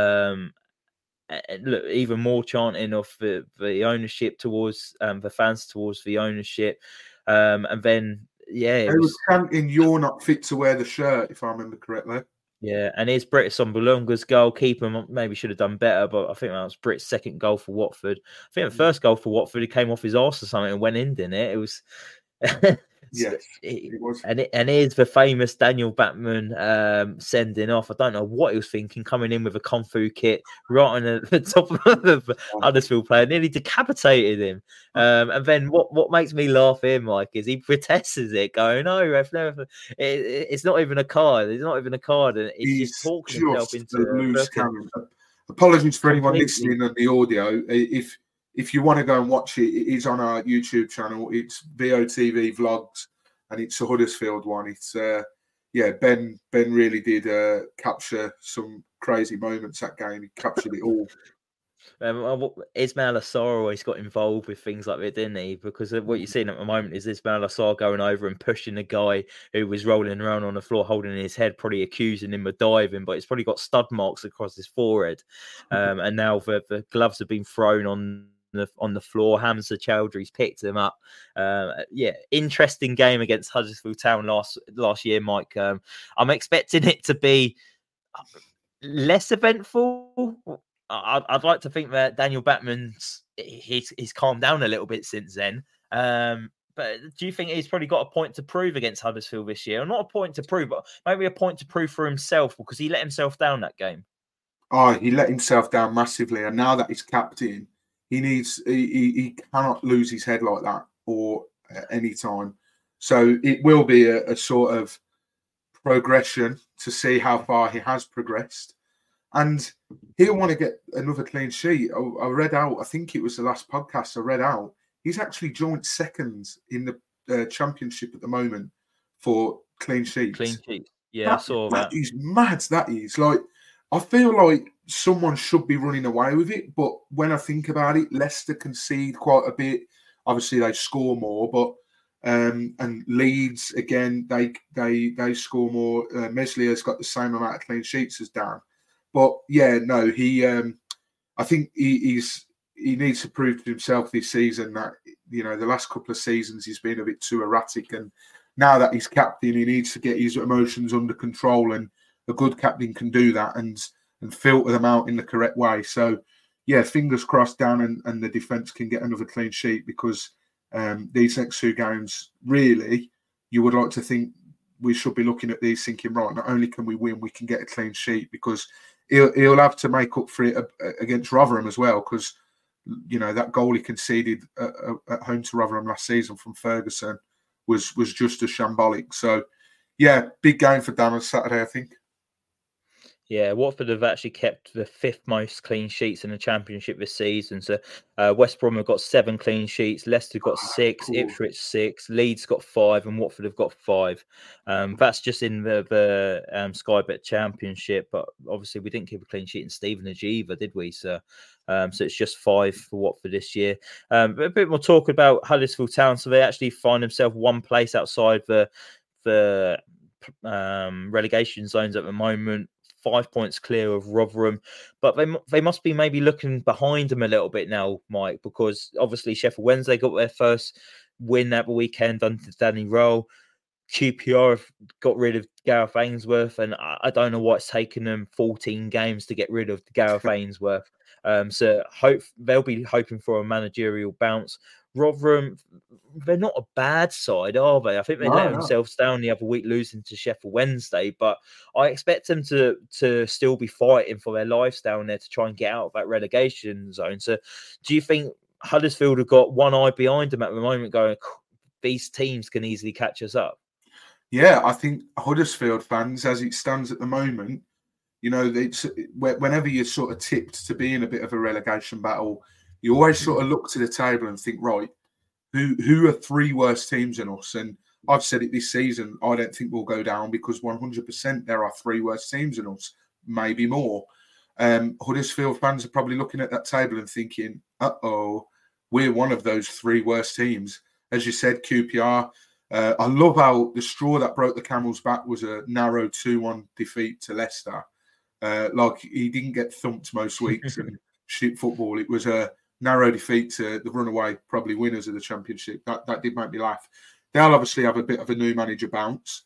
[SPEAKER 2] Look, even more chanting of the ownership towards the fans towards the ownership. And then, yeah.
[SPEAKER 3] They were chanting, "You're not fit to wear the shirt," if I remember correctly.
[SPEAKER 2] Yeah, and here's Britta Sombalonga's goal. Keeper maybe should have done better, but I think that was Britt's second goal for Watford. I think the first goal for Watford, he came off his arse or something and went in, didn't it? It was
[SPEAKER 3] Yes, it was.
[SPEAKER 2] And here's the famous Daniel Batman sending off. I don't know what he was thinking, coming in with a Kung Fu kit right on the top of the Huddersfield player, nearly decapitated him. And then what makes me laugh here, Mike, is he protests it, going, "No, ref, no, it's not even a card. It's not even a card," and he's just talking himself into
[SPEAKER 3] a loose cannon. Apologies for anyone listening on the audio. If you want to go and watch it, it is on our YouTube channel. It's VOTV Vlogs, and it's a Huddersfield one. It's Ben really did capture some crazy moments that game. He captured it all.
[SPEAKER 2] Ismail Assar always got involved with things like that, didn't he? Because what you're seeing at the moment is Ismail Assar going over and pushing a guy who was rolling around on the floor, holding his head, probably accusing him of diving, but it's probably got stud marks across his forehead. And now the gloves have been thrown on the floor. Hamza Chowdhury's picked him up. Interesting game against Huddersfield Town last year, Mike. I'm expecting it to be less eventful. I'd like to think that Daniel Batman's he's calmed down a little bit since then. But do you think he's probably got a point to prove against Huddersfield this year? Or not a point to prove, but maybe a point to prove for himself, because he let himself down that game.
[SPEAKER 3] Oh, he let himself down massively, and now that he's captain, he cannot lose his head like that or at any time. So it will be a sort of progression to see how far he has progressed. And he'll want to get another clean sheet. I read out, I think it was the last podcast I read out, he's actually joint second in the championship at the moment for clean sheets.
[SPEAKER 2] Clean sheets. Yeah, I saw that.
[SPEAKER 3] That is mad, that is. Like, I feel like someone should be running away with it, but when I think about it, Leicester concede quite a bit. Obviously, they score more, but and Leeds, again, they score more. Meslier's got the same amount of clean sheets as Dan. But yeah, no, I think he needs to prove to himself this season that, you know, the last couple of seasons he's been a bit too erratic, and now that he's captain, he needs to get his emotions under control, and a good captain can do that and filter them out in the correct way. So yeah, fingers crossed Dan and the defence can get another clean sheet, because these next two games, really, you would like to think we should be looking at these thinking, right, not only can we win, we can get a clean sheet, because he'll have to make up for it against Rotherham as well, because, you know, that goal he conceded at home to Rotherham last season from Ferguson was just as shambolic. So, yeah, big game for Dan on Saturday, I think.
[SPEAKER 2] Yeah, Watford have actually kept the fifth most clean sheets in the Championship this season. So West Brom have got 7 clean sheets, Leicester got 6, cool. Ipswich 6, Leeds got 5, and Watford have got 5. That's just in the Sky Bet Championship, but obviously we didn't keep a clean sheet in Stevenage either, did we? So it's just 5 for Watford this year. A bit more talk about Huddersfield Town. So they actually find themselves one place outside the relegation zones at the moment. 5 points clear of Rotherham, but they must be maybe looking behind them a little bit now, Mike, because obviously Sheffield Wednesday got their first win at the weekend under Danny Rowe. QPR have got rid of Gareth Ainsworth, and I don't know why it's taken them 14 games to get rid of Gareth Ainsworth. So they'll be hoping for a managerial bounce. Rotherham, they're not a bad side, are they? I think they let themselves down the other week, losing to Sheffield Wednesday, but I expect them to still be fighting for their lives down there to try and get out of that relegation zone. So do you think Huddersfield have got one eye behind them at the moment, going, these teams can easily catch us up?
[SPEAKER 3] Yeah, I think Huddersfield fans, as it stands at the moment, you know, whenever you're sort of tipped to be in a bit of a relegation battle, you always sort of look to the table and think, right, who are 3 worse teams than us? And I've said it this season, I don't think we'll go down, because 100% there are 3 worse teams than us, maybe more. Huddersfield fans are probably looking at that table and thinking, uh-oh, we're one of those 3 worst teams. As you said, QPR, I love how the straw that broke the camel's back was a narrow 2-1 defeat to Leicester. Like, he didn't get thumped most weeks and shit football. It was a narrow defeat to the runaway, probably winners of the Championship. That did make me laugh. They'll obviously have a bit of a new manager bounce.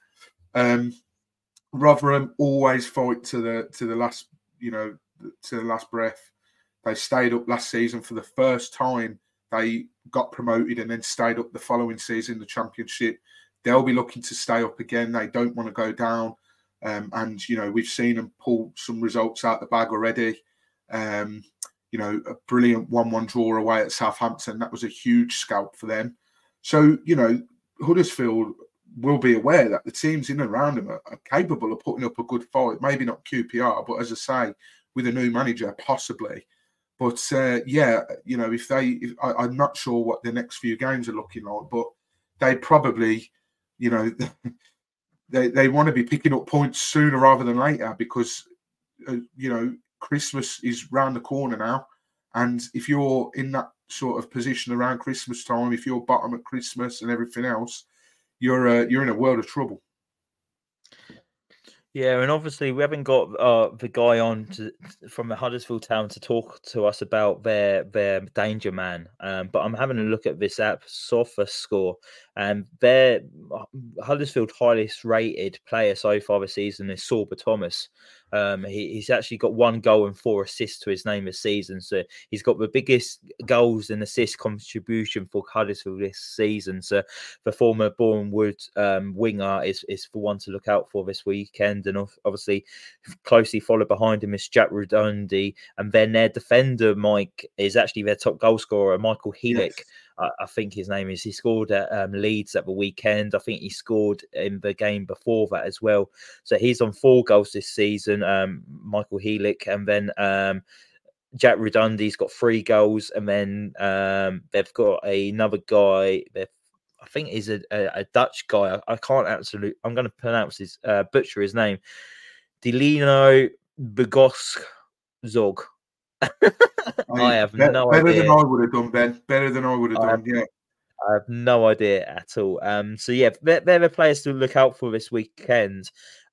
[SPEAKER 3] Rotherham always fight to the last, you know, to the last breath. They stayed up last season for the first time. They got promoted and then stayed up the following season in the Championship. they'll be looking to stay up again. They don't want to go down. And, we've seen them pull some results out the bag already. A brilliant 1-1 draw away at Southampton. That was a huge scalp for them. So, Huddersfield will be aware that the teams in and around them are capable of putting up a good fight. Maybe not QPR, but as I say, with a new manager, possibly. But I'm not sure what the next few games are looking like, but they probably, they want to be picking up points sooner rather than later because, Christmas is round the corner now. And if you're in that sort of position around Christmas time, if you're bottom at Christmas and everything else, you're in a world of trouble.
[SPEAKER 2] Yeah, and obviously we haven't got the guy on from the Huddersfield Town to talk to us about their danger man. But I'm having a look at this app, SofaScore, and their Huddersfield highest rated player so far this season is Sorba Thomas. He's actually got 1 goal and 4 assists to his name this season. So he's got the biggest goals and assist contribution for Huddersfield this season. So the former Bournemouth winger is the one to look out for this weekend. And obviously closely followed behind him is Jack Redondi. And then their defender, Mike, is actually their top goal scorer, Michael Helik. Yes. I think his name is. He scored at Leeds at the weekend. I think he scored in the game before that as well. So he's on 4 goals this season, Michael Helik. And then Jack Redundi's got 3 goals. And then they've got another guy. I think he's a Dutch guy. I'm going to butcher his name. Delino Begoszog. I have no idea.
[SPEAKER 3] Better than I would have done, Ben. Better than I would have done, yeah.
[SPEAKER 2] I have no idea at all. So, yeah, they're the players to look out for this weekend.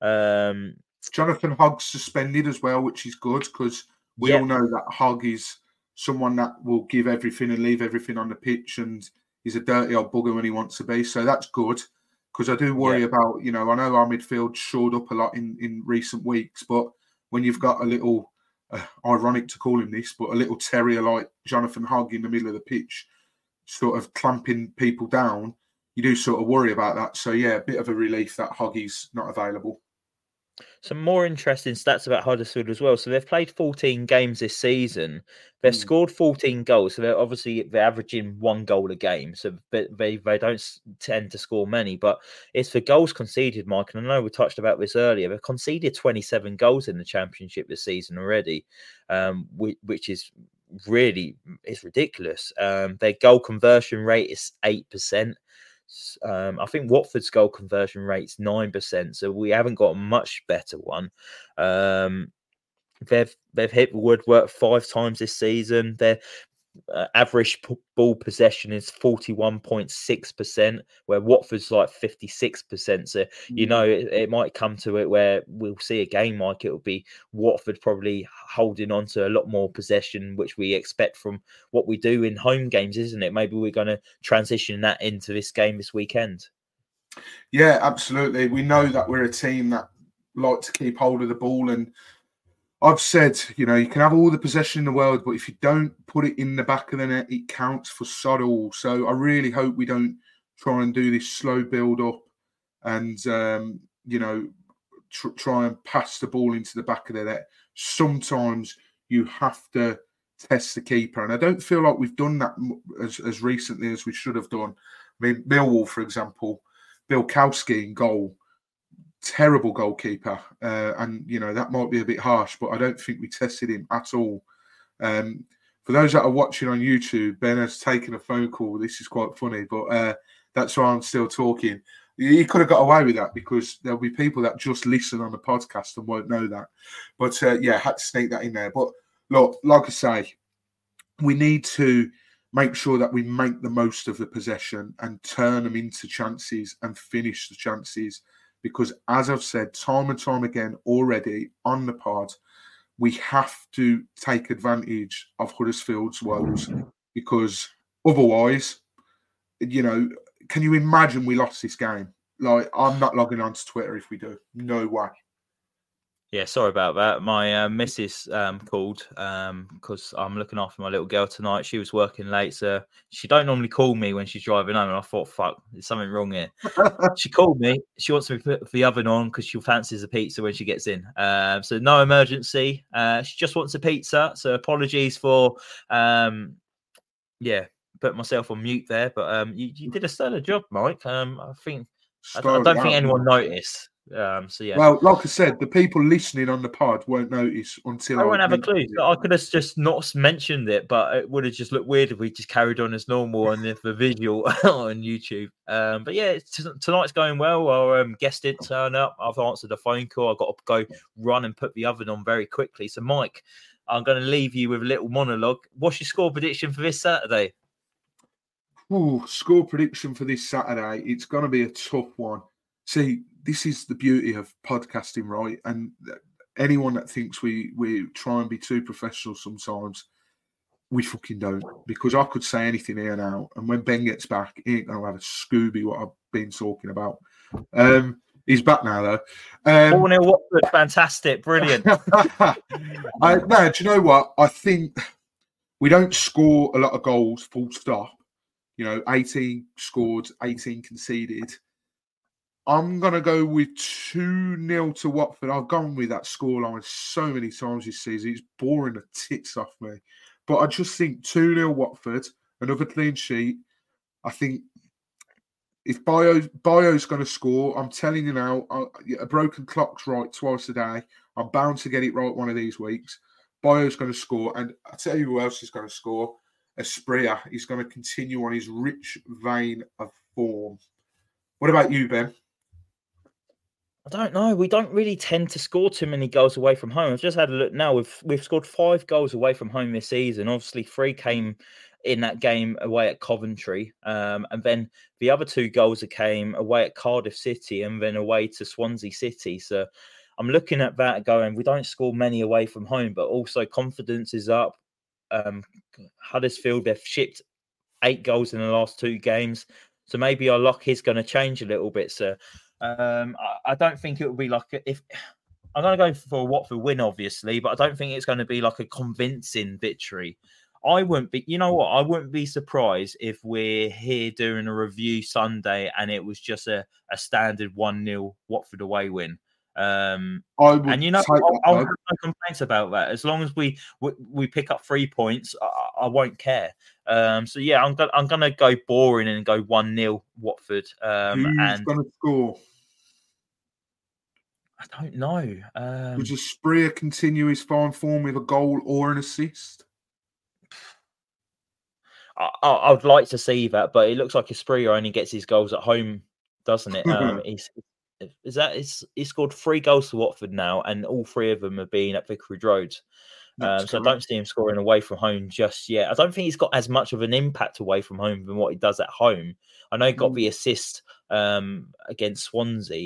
[SPEAKER 3] Jonathan Hogg's suspended as well, which is good because we all know that Hogg is someone that will give everything and leave everything on the pitch, and he's a dirty old bugger when he wants to be. So that's good because I do worry about, I know our midfield shored up a lot in recent weeks, but when you've got a little... ironic to call him this, but a little terrier like Jonathan Hogg in the middle of the pitch, sort of clamping people down, you do sort of worry about that. So, yeah, a bit of a relief that Hoggy's not available.
[SPEAKER 2] Some more interesting stats about Huddersfield as well. So they've played 14 games this season. They've scored 14 goals. So they're averaging 1 goal a game. So they don't tend to score many. But it's the goals conceded, Mike. And I know we touched about this earlier. They've conceded 27 goals in the Championship this season already, which is really ridiculous. Their goal conversion rate is 8%. I think Watford's goal conversion rate's 9%, so we haven't got a much better one. They've hit the woodwork 5 times this season. Their average ball possession is 41.6%, where Watford's like 56%. So it might come to it where we'll see a game like it'll be Watford probably holding on to a lot more possession, which we expect from what we do in home games, isn't it? Maybe we're going to transition that into this game this weekend.
[SPEAKER 3] Yeah, absolutely. We know that we're a team that like to keep hold of the ball, and I've said, you can have all the possession in the world, but if you don't put it in the back of the net, it counts for sod all. So I really hope we don't try and do this slow build up and, try and pass the ball into the back of the net. Sometimes you have to test the keeper. And I don't feel like we've done that as recently as we should have done. I mean, Millwall, for example, Bilkowski in goal. Terrible goalkeeper, and that might be a bit harsh, but I don't think we tested him at all. For those that are watching on YouTube, Ben has taken a phone call. This is quite funny, but that's why I'm still talking. He could have got away with that because there'll be people that just listen on the podcast and won't know that. But had to sneak that in there. But look, like I say, we need to make sure that we make the most of the possession and turn them into chances and finish the chances. Because as I've said time and time again already on the pod, we have to take advantage of Huddersfield's woes because otherwise, can you imagine we lost this game? Like, I'm not logging on to Twitter if we do. No way.
[SPEAKER 2] Yeah, sorry about that. My missus called because I'm looking after my little girl tonight. She was working late, so she don't normally call me when she's driving home. And I thought, fuck, there's something wrong here. She called me. She wants me to put the oven on because she fancies a pizza when she gets in. So no emergency. She just wants a pizza. So apologies for, put myself on mute there. But you did a stellar job, Mike. I think I don't think anyone noticed. So yeah.
[SPEAKER 3] Well, like I said, the people listening on the pod won't notice until
[SPEAKER 2] I won't have a clue. I could have just not mentioned it, but it would have just looked weird if we just carried on as normal and if the visual on YouTube. But yeah, tonight's going well. Our guest didn't turn up. I've answered a phone call. I've got to go run and put the oven on very quickly. So, Mike, I'm going to leave you with a little monologue. What's your score prediction for this Saturday?
[SPEAKER 3] Score prediction for this Saturday. It's going to be a tough one. See, this is the beauty of podcasting, right? And anyone that thinks we try and be too professional sometimes, we fucking don't. Because I could say anything here now, and when Ben gets back, he ain't going to have a Scooby what I've been talking about. He's back now, though.
[SPEAKER 2] 4-0 Watford, fantastic, brilliant.
[SPEAKER 3] No, do you know what? I think we don't score a lot of goals, full stop. 18 scored, 18 conceded. I'm going to go with 2-0 to Watford. I've gone with that scoreline so many times this season. It's boring the tits off me. But I just think 2-0 Watford, another clean sheet. I think if Bayo's going to score, I'm telling you now, a broken clock's right twice a day. I'm bound to get it right one of these weeks. Bayo's going to score. And I tell you who else is going to score. Asprilla is going to continue on his rich vein of form. What about you, Ben?
[SPEAKER 2] I don't know. We don't really tend to score too many goals away from home. I've just had a look now. We've scored 5 goals away from home this season. Obviously, 3 came in that game away at Coventry. And then the other 2 goals came away at Cardiff City and then away to Swansea City. So I'm looking at that going, we don't score many away from home, but also confidence is up. Huddersfield, they've shipped 8 goals in the last 2 games. So maybe our luck is going to change a little bit. So I don't think it will be like if I'm going to go for a Watford win, obviously, but I don't think it's going to be like a convincing victory. I wouldn't be, I wouldn't be surprised if we're here doing a review Sunday and it was just a standard 1-0 Watford away win. I'll have no complaints about that. As long as we pick up 3 points, I won't care. So yeah, I'm gonna go boring and go 1-0 Watford.
[SPEAKER 3] Who's gonna score?
[SPEAKER 2] I don't know.
[SPEAKER 3] Would Asprilla continue his fine form with a goal or an assist?
[SPEAKER 2] I would like to see that, but it looks like Asprilla only gets his goals at home, doesn't it? He scored 3 goals to Watford now, and all 3 of them have been at Vicarage Road. So I don't see him scoring away from home just yet. I don't think he's got as much of an impact away from home than what he does at home. I know he got the assist against Swansea.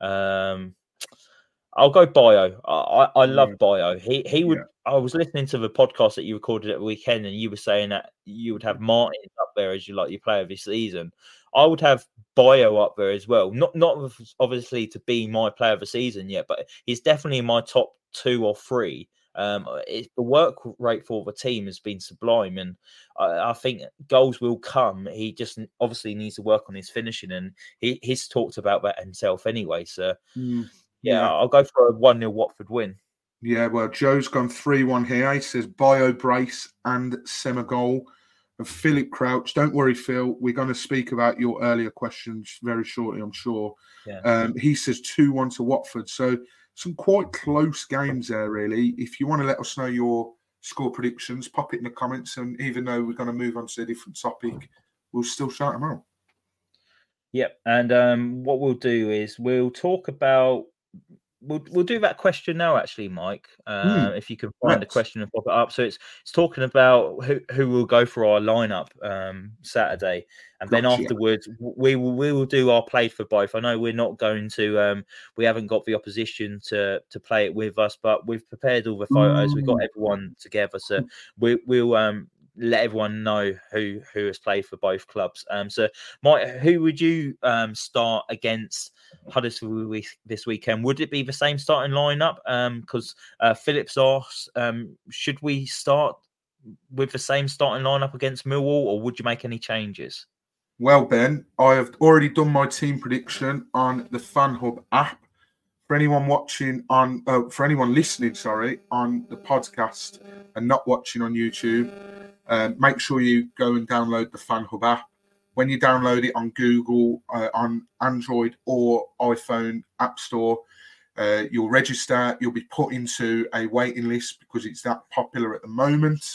[SPEAKER 2] I'll go Bayo. I love Bayo. He would. Yeah. I was listening to the podcast that you recorded at the weekend, and you were saying that you would have Martin up there as your player of this season. I would have Bayo up there as well. Not obviously to be my player of the season yet, but he's definitely in my top 2 or 3. The work rate for the team has been sublime, and I think goals will come. He just obviously needs to work on his finishing, and he's talked about that himself anyway. So, yeah, I'll go for a 1-0 Watford win.
[SPEAKER 3] Yeah, well, Joe's gone 3-1 here. He says Bayo, brace and Semigol. And Philip Crouch, don't worry, Phil. We're going to speak about your earlier questions very shortly, I'm sure. Yeah. He says 2-1 to Watford. So some quite close games there, really. If you want to let us know your score predictions, pop it in the comments. And even though we're going to move on to a different topic, we'll still shout them out.
[SPEAKER 2] Yep. And what we'll do is we'll talk about... We'll do that question now, actually, Mike. If you can find the question and pop it up. So it's talking about who will go for our lineup Saturday, and then afterwards we will do our play for both. I know we're not going to. We haven't got the opposition to play it with us, but we've prepared all the photos. We've got everyone together, so we'll let everyone know who has played for both clubs. So, Mike, who would you start against Huddersfield this weekend? Would it be the same starting lineup? Because Phillips asked, should we start with the same starting lineup against Millwall, or would you make any changes?
[SPEAKER 3] Well, Ben, I have already done my team prediction on the FanHub app. For anyone listening, on the podcast and not watching on YouTube, make sure you go and download the FanHub app. When you download it on Google, on Android or iPhone App Store, you'll register. You'll be put into a waiting list because it's that popular at the moment.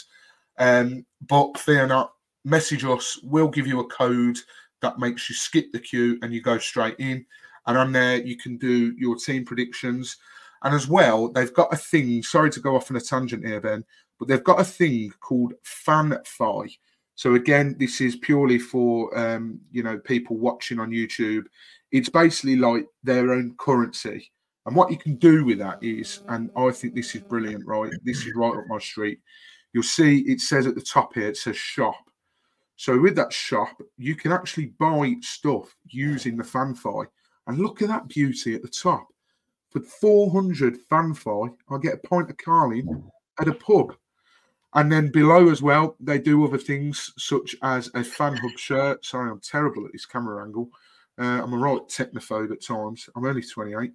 [SPEAKER 3] But fear not, message us. We'll give you a code that makes you skip the queue and you go straight in. And on there, you can do your team predictions. And as well, they've got a thing, sorry to go off on a tangent here, Ben, but they've got a thing called FanFi. So again, this is purely for, people watching on YouTube. It's basically like their own currency. And what you can do with that is, and I think this is brilliant, right? This is right up my street. You'll see it says at the top here, it says shop. So with that shop, you can actually buy stuff using the FanFi. And look at that beauty at the top. For 400 FanFi, I'll get a pint of Carling at a pub. And then below as well, they do other things such as a FanHub shirt. Sorry, I'm terrible at this camera angle. I'm a right technophobe at times. I'm only 28.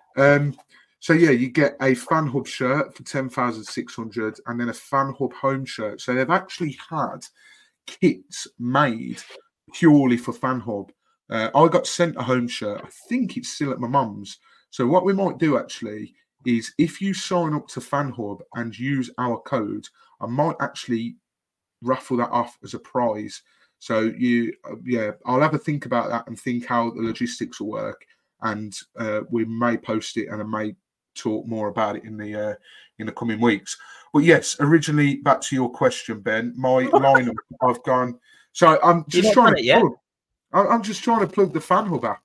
[SPEAKER 3] So yeah, you get a FanHub shirt for 10,600 and then a FanHub home shirt. So they've actually had kits made purely for FanHub. I got sent a home shirt. I think it's still at my mum's. So what we might do actually is if you sign up to FanHub and use our code, I might actually raffle that off as a prize. So I'll have a think about that and think how the logistics will work. And we may post it and I may talk more about it in the coming weeks. But yes, originally back to your question, Ben. My lineup, I've gone. So I'm just trying to plug the FanHub app.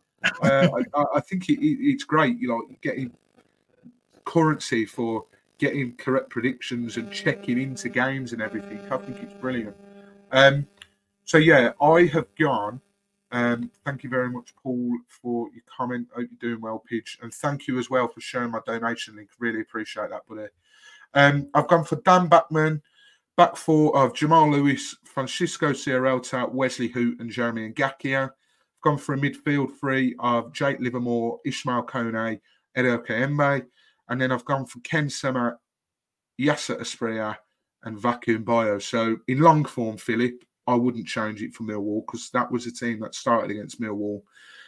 [SPEAKER 3] I think it's great. You're getting currency for getting correct predictions and checking into games and everything. I think it's brilliant. So yeah, I have gone. Thank you very much, Paul, for your comment. Hope you're doing well, Pidge. And thank you as well for sharing my donation link. Really appreciate that, buddy. I've gone for Dan Backman, back four of Jamal Lewis, Francisco Sierralta, Wesley Hoot, and Jeremy Ngakia. I've gone for a midfield three of Jake Livermore, Ismail Kone, Edo Kembe. And then I've gone for Ken Sema, Yasser Asprilla, and Vacuum Bio. So in long form, Philip, I wouldn't change it for Millwall because that was a team that started against Millwall.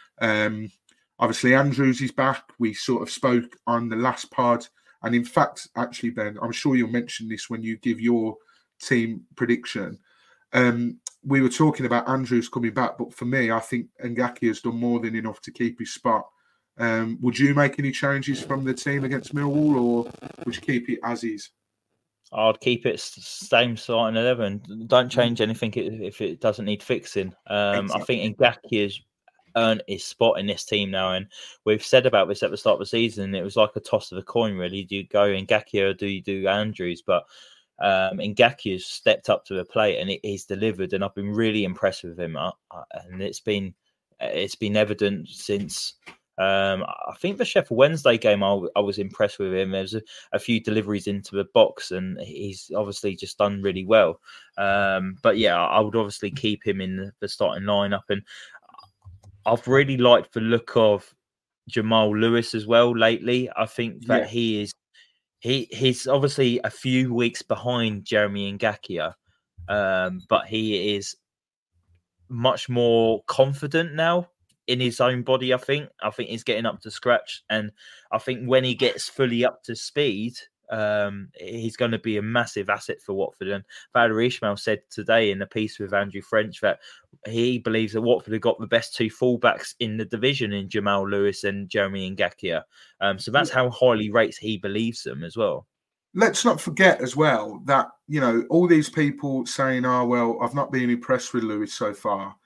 [SPEAKER 3] Obviously, Andrews is back. We sort of spoke on the last pod. And in fact, actually, Ben, I'm sure you'll mention this when you give your team prediction. We were talking about Andrews coming back, but for me, I think Ngakia has done more than enough to keep his spot. Would you make any changes from the team against Millwall, or would you keep it as is?
[SPEAKER 2] I'd keep it same starting 11. Don't change anything if it doesn't need fixing. Exactly. I think Ngakia's earned his spot in this team now, and we've said about this at the start of the season. It was like a toss of a coin, really. Do you go Ngakia or do you do Andrews? But Ngakia's stepped up to the plate and he's delivered, and I've been really impressed with him. And it's been evident since. I think the Sheffield Wednesday game, I was impressed with him. There's a few deliveries into the box, and he's obviously just done really well. But yeah, I would obviously keep him in the starting lineup, and I've really liked the look of Jamal Lewis as well lately. I think that he's obviously a few weeks behind Jeremy Ngakia, but he is much more confident now in his own body. I think he's getting up to scratch, and I think when he gets fully up to speed, he's going to be a massive asset for Watford. And Valerie Ismail said today in a piece with Andrew French that he believes that Watford have got the best two fullbacks in the division in Jamal Lewis and Jeremy Ngakia. So that's how highly rates he believes them as well.
[SPEAKER 3] Let's not forget as well that, all these people saying, oh, well, I've not been impressed with Lewis so far.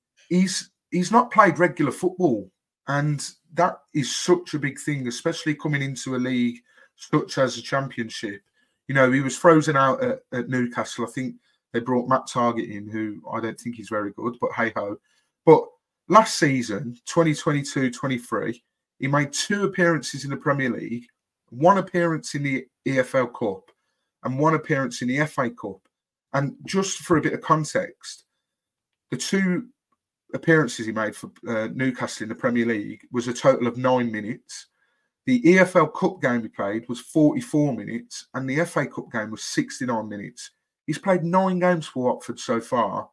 [SPEAKER 3] He's not played regular football, and that is such a big thing, especially coming into a league such as the Championship. He was frozen out at Newcastle. I think They brought Matt Targett in, who I don't think is very good, but hey-ho. But last season, 2022-23, he made 2 appearances in the Premier League, 1 appearance in the EFL Cup, and 1 appearance in the FA Cup. And just for a bit of context, the 2 appearances he made for Newcastle in the Premier League was a total of 9 minutes. The EFL Cup game he played was 44 minutes, and the FA Cup game was 69 minutes. He's played 9 games for Watford so far,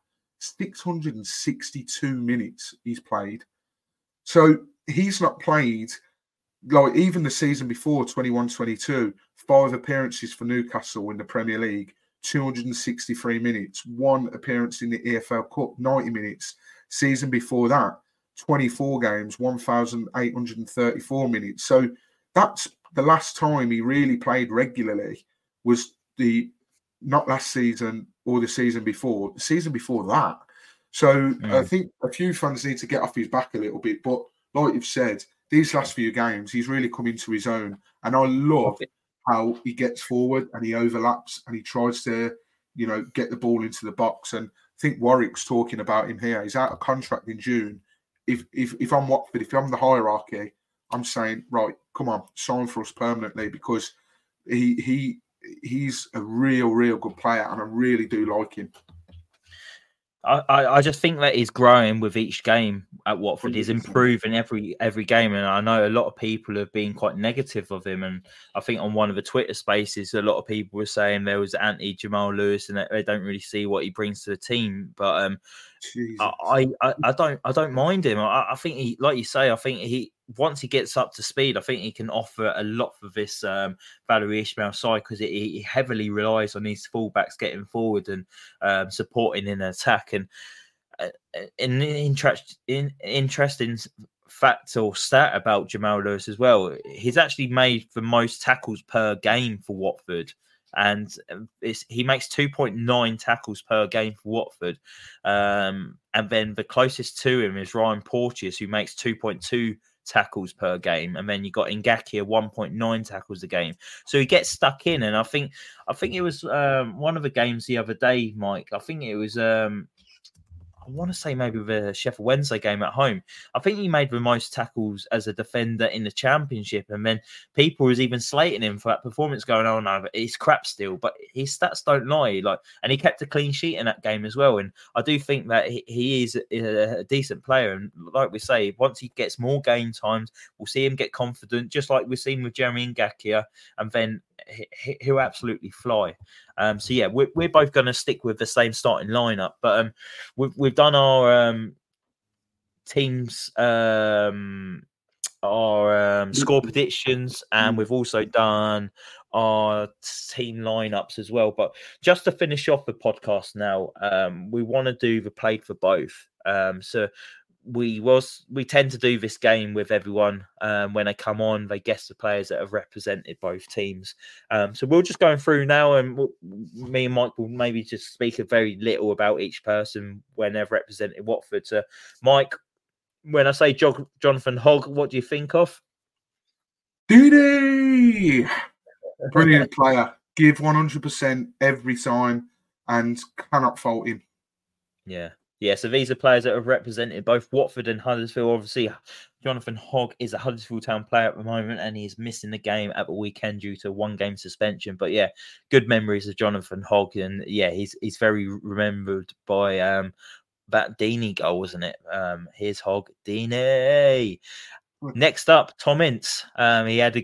[SPEAKER 3] 662 minutes he's played. So he's not played, like even the season before, 21-22, 5 appearances for Newcastle in the Premier League, 263 minutes, 1 appearance in the EFL Cup, 90 minutes. Season before that, 24 games, 1,834 minutes. So that's the last time he really played regularly, was not last season or the season before that. So I think a few fans need to get off his back a little bit. But like you've said, these last few games, he's really come into his own. And I love how he gets forward and he overlaps and he tries to, get the ball into the box. And I think Warwick's talking about him here. He's out of contract in June. If I'm Watford, if I'm the hierarchy, I'm saying, right, come on, sign for us permanently, because he's a real good player and I really do like him.
[SPEAKER 2] I just think that he's growing with each game at Watford. 100%. He's improving every game, and I know a lot of people have been quite negative of him. And I think on one of the Twitter spaces, a lot of people were saying there was anti-Jamal Lewis and that they don't really see what he brings to the team. But I don't mind him. I think he, like you say, I think he, once he gets up to speed, I think he can offer a lot for this Valerie Ismail side, because he heavily relies on his fullbacks getting forward and supporting in attack. And an interesting fact or stat about Jamal Lewis as well, he's actually made the most tackles per game for Watford. And he makes 2.9 tackles per game for Watford. And then the closest to him is Ryan Porteous, who makes 2.2 tackles per game, and then you got Ngakia 1.9 tackles a game. So he gets stuck in, and I think it was one of the games the other day, Mike. I think it was I want to say maybe the Sheffield Wednesday game at home. I think he made the most tackles as a defender in the Championship, and then people was even slating him for that performance, going, "Oh no, he's crap still." But his stats don't lie. And he kept a clean sheet in that game as well. And I do think that he is a decent player. And like we say, once he gets more game times, we'll see him get confident, just like we've seen with Jeremy Ngakia, and then he'll absolutely fly. So yeah, we're both going to stick with the same starting lineup, but we've done our teams, our score predictions, and we've also done our team lineups as well. But just to finish off the podcast now, we want to do the played for both. So we tend to do this game with everyone. When they come on, they guess the players that have represented both teams. So we'll just go through now, and me and Mike will maybe just speak a very little about each person when they've represented Watford. So Mike, when I say Jonathan Hogg, what do you think of?
[SPEAKER 3] Didi! Brilliant player. Give 100% every time and cannot fault him.
[SPEAKER 2] Yeah, so these are players that have represented both Watford and Huddersfield. Obviously, Jonathan Hogg is a Huddersfield Town player at the moment, and he's missing the game at the weekend due to 1-game suspension. But yeah, good memories of Jonathan Hogg, and yeah, he's very remembered by that Deeney goal, wasn't it? Here's Hogg, Deeney. Next up, Tom Ince. He had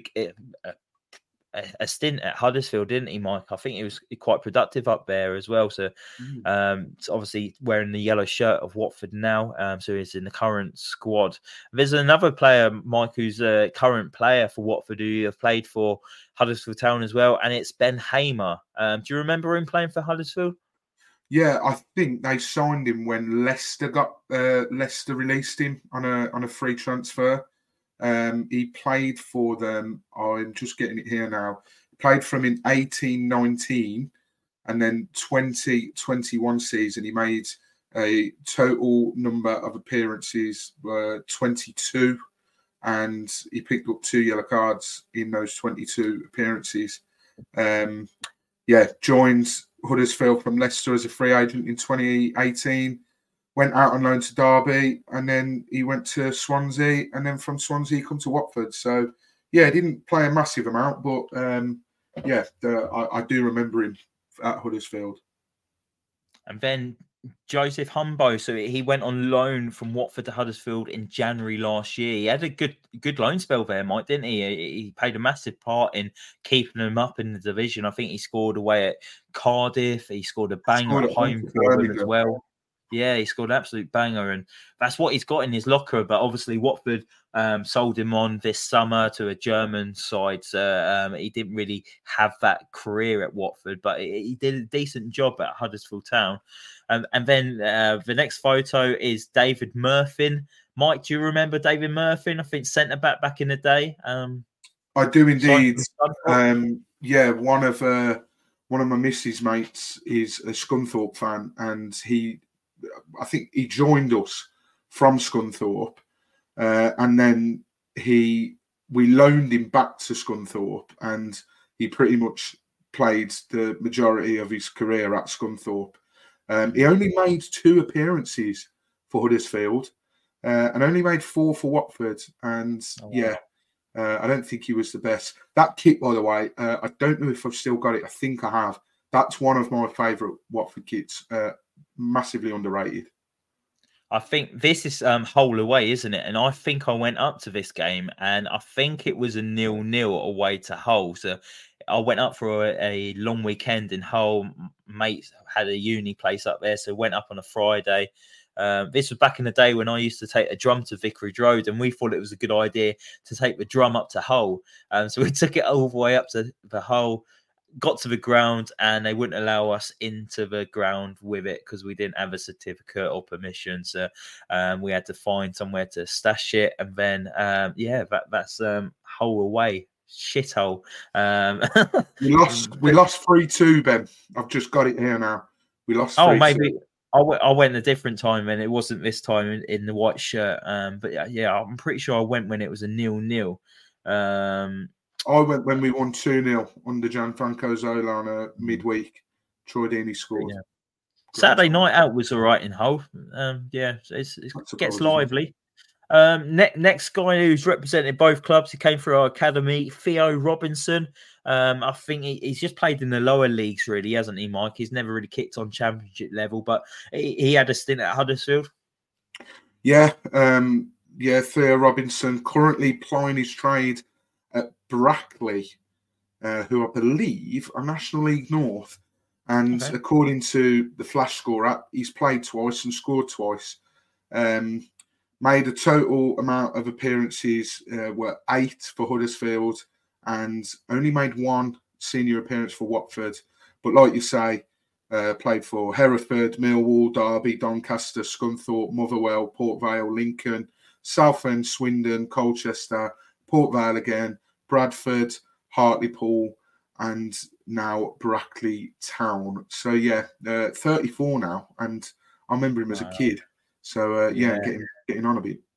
[SPEAKER 2] a stint at Huddersfield, didn't he, Mike? I think he was quite productive up there as well. So, it's obviously wearing the yellow shirt of Watford now. So he's in the current squad. There's another player, Mike, who's a current player for Watford who have played for Huddersfield Town as well, and it's Ben Hamer. Do you remember him playing for Huddersfield?
[SPEAKER 3] Yeah, I think they signed him when Leicester released him on a free transfer. He played for them. I'm just getting it here now. He played for them in 18-19, and then 20-21 season. He made a total number of appearances 22, and he picked up 2 yellow cards in those 22 appearances. Joined Huddersfield from Leicester as a free agent in 2018. Went out on loan to Derby, and then he went to Swansea, and then from Swansea he come to Watford. So, yeah, didn't play a massive amount, but I do remember him at Huddersfield.
[SPEAKER 2] And then Joseph Humbo, so he went on loan from Watford to Huddersfield in January last year. He had a good loan spell there, Mike, didn't he? He played a massive part in keeping them up in the division. I think he scored away at Cardiff. He scored a banger at home for them as well. Yeah, he scored an absolute banger, and that's what he's got in his locker. But obviously, Watford sold him on this summer to a German side. So he didn't really have that career at Watford, but he did a decent job at Huddersfield Town. And then the next photo is David Murphy. Mike, do you remember David Murphy? I think centre back in the day.
[SPEAKER 3] I do indeed. One of my missus' mates is a Scunthorpe fan, and I think he joined us from Scunthorpe, and then we loaned him back to Scunthorpe, and he pretty much played the majority of his career at Scunthorpe. He only made 2 appearances for Huddersfield, and only made 4 for Watford. And I don't think he was the best. That kit, by the way, I don't know if I've still got it. I think I have. That's one of my favourite Watford kits. Massively underrated.
[SPEAKER 2] I think this is Hull away, isn't it? And I think I went up to this game, and I think it was a 0-0 away to Hull. So I went up for a long weekend in Hull. Mates had a uni place up there, so went up on a Friday. This was back in the day when I used to take a drum to Vicarage Road, and we thought it was a good idea to take the drum up to Hull. So we took it all the way up to the Hull. Got to the ground, and they wouldn't allow us into the ground with it because we didn't have a certificate or permission. So we had to find somewhere to stash it, and then that's Hull away, shithole.
[SPEAKER 3] We lost 3-2, Ben. I've just got it here now. We lost 3-2.
[SPEAKER 2] Oh, maybe I went a different time, and it wasn't this time in the white shirt. But yeah, I'm pretty sure I went when it was a 0-0.
[SPEAKER 3] I went when we won 2-0 under Gianfranco Zola on a midweek. Troy Deeney scored.
[SPEAKER 2] Yeah. Saturday night out was all right in Hull. It gets lively. Next guy who's represented both clubs, he came through our academy, Theo Robinson. I think he's just played in the lower leagues, really, hasn't he, Mike? He's never really kicked on championship level, but he had a stint at Huddersfield.
[SPEAKER 3] Yeah, Theo Robinson currently plying his trade at Brackley, who I believe are National League North. And according to the Flash Score app, he's played twice and scored twice. Made a total amount of appearances were 8 for Huddersfield, and only made 1 senior appearance for Watford. But like you say, played for Hereford, Millwall, Derby, Doncaster, Scunthorpe, Motherwell, Port Vale, Lincoln, Southend, Swindon, Colchester, Port Vale again, Bradford, Hartlepool, and now Brackley Town. So 34 now, and I remember him as a kid. So getting on a bit.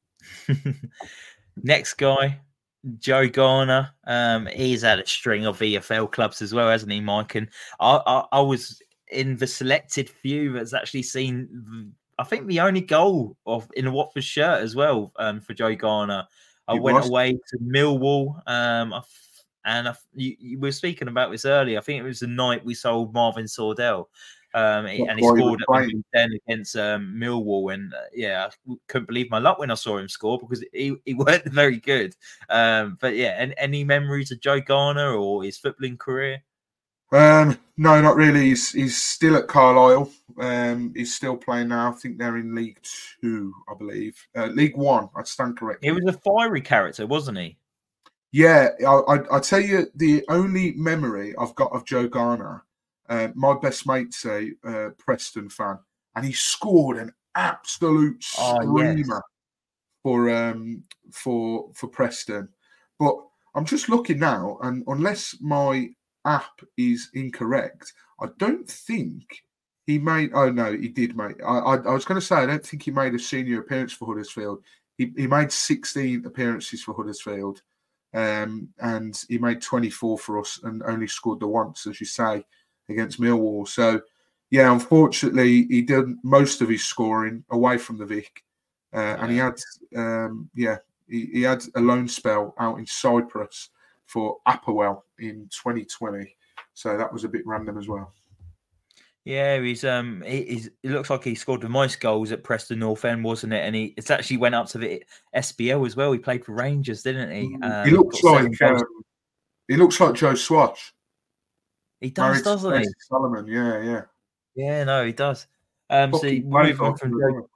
[SPEAKER 2] Next guy, Joe Garner. He's had a string of VFL clubs as well, hasn't he, Mike? And I was in the selected few that's actually seen, I think, the only goal in a Watford shirt as well for Joe Garner. I went away to Millwall, and you were speaking about this earlier. I think it was the night we sold Marvin Sordell, and he scored at then against Millwall. And I couldn't believe my luck when I saw him score because he weren't very good. But yeah, any memories of Joe Garner or his footballing career?
[SPEAKER 3] No, not really. He's still at Carlisle. He's still playing now. I think they're in League 2, I believe. League 1, I stand corrected.
[SPEAKER 2] He was a fiery character, wasn't he?
[SPEAKER 3] Yeah, I tell you, the only memory I've got of Joe Garner, my best mate's a Preston fan, and he scored an absolute screamer for Preston. But I'm just looking now, and unless my app is incorrect, I don't think he made. Oh no, he did make. I was going to say I don't think he made a senior appearance for Huddersfield. He made 16 appearances for Huddersfield, and he made 24 for us, and only scored the once, as you say. against Millwall. So, yeah, unfortunately, he did most of his scoring away from the Vic. And he had, he had a loan spell out in Cyprus for Applewell in 2020. So that was a bit random as well.
[SPEAKER 2] Yeah, it looks like he scored the most goals at Preston North End, wasn't it? And it's actually went up to the SBL as well. He played for Rangers, didn't he?
[SPEAKER 3] He looks like Joe Swash.
[SPEAKER 2] He does, doesn't he?
[SPEAKER 3] Solomon, yeah.
[SPEAKER 2] Yeah, no, he does. So move on from Joe.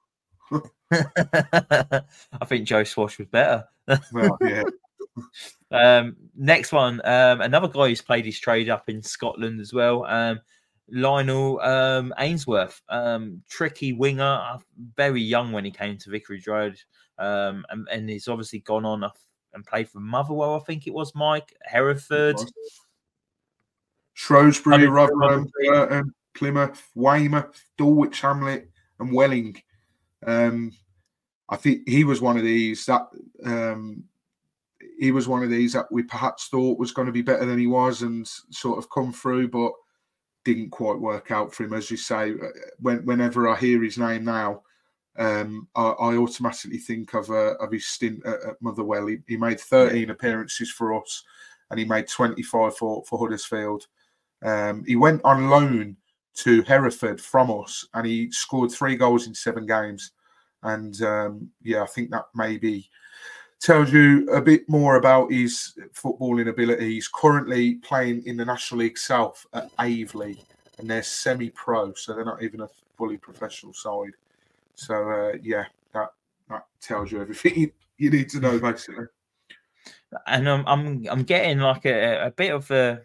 [SPEAKER 2] I think Joe Swash was better.
[SPEAKER 3] Well, yeah.
[SPEAKER 2] Next one, another guy who's played his trade up in Scotland as well. Lionel Ainsworth, tricky winger, very young when he came to Vicarage Road, and he's obviously gone on and played for Motherwell, I think it was, Mike, Hereford,
[SPEAKER 3] Shrewsbury, Rotherham, Burton, Plymouth, Weymouth, Dulwich Hamlet, and Welling. I think he was one of these that we perhaps thought was going to be better than he was and sort of come through, but didn't quite work out for him. As you say, whenever I hear his name now, I automatically think of his stint at Motherwell. He made 13 appearances for us, and he made 25 for Huddersfield. He went on loan to Hereford from us, and he scored 3 goals in 7 games. And I think that maybe tells you a bit more about his footballing ability. He's currently playing in the National League South at Aveley, and they're semi-pro, so they're not even a fully professional side. So, that tells you everything you need to know, basically.
[SPEAKER 2] And I'm getting like a bit of an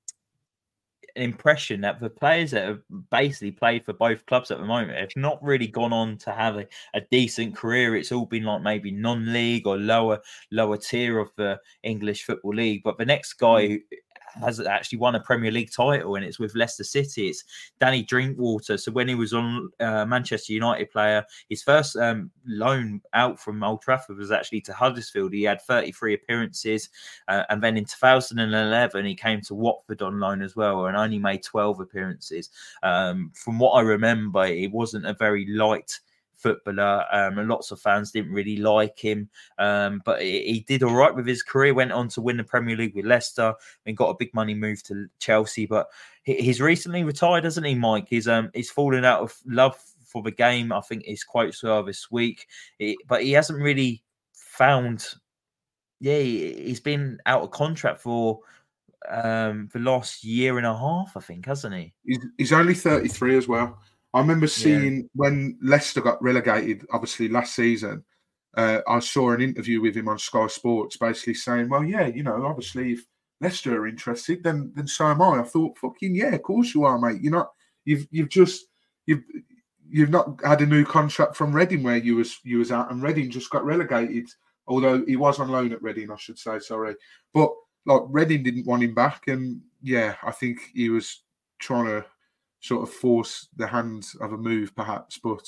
[SPEAKER 2] impression that the players that have basically played for both clubs at the moment have not really gone on to have a decent career. It's all been like maybe non-league or lower tier of the English Football League. But the next guy who has actually won a Premier League title, and it's with Leicester City. It's Danny Drinkwater. So when he was on Manchester United player, his first loan out from Old Trafford was actually to Huddersfield. He had 33 appearances, and then in 2011 he came to Watford on loan as well, and only made 12 appearances. From what I remember, it wasn't a very light footballer, and lots of fans didn't really like him, but he did all right with his career. Went on to win the Premier League with Leicester and got a big money move to Chelsea, but he's recently retired, hasn't he, Mike? He's fallen out of love for the game, I think his quotes were this week, but he hasn't really found he's been out of contract for the last year and a half, I think, hasn't he?
[SPEAKER 3] He's only 33 as well. I remember seeing when Leicester got relegated, obviously last season, I saw an interview with him on Sky Sports basically saying, well, yeah, obviously if Leicester are interested, then so am I. I thought, fucking yeah, of course you are, mate. You've not had a new contract from Reading where you was at, and Reading just got relegated, although he was on loan at Reading, I should say, sorry. But like Reading didn't want him back, and yeah, I think he was trying to sort of force the hand of a move, perhaps. But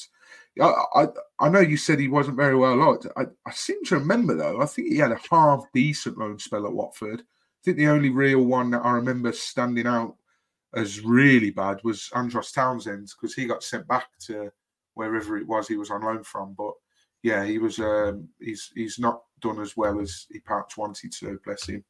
[SPEAKER 3] I know you said he wasn't very well liked. I seem to remember, though, I think he had a half-decent loan spell at Watford. I think the only real one that I remember standing out as really bad was Andros Townsend, because he got sent back to wherever it was he was on loan from. But yeah, he was he's not done as well as he perhaps wanted to, bless him.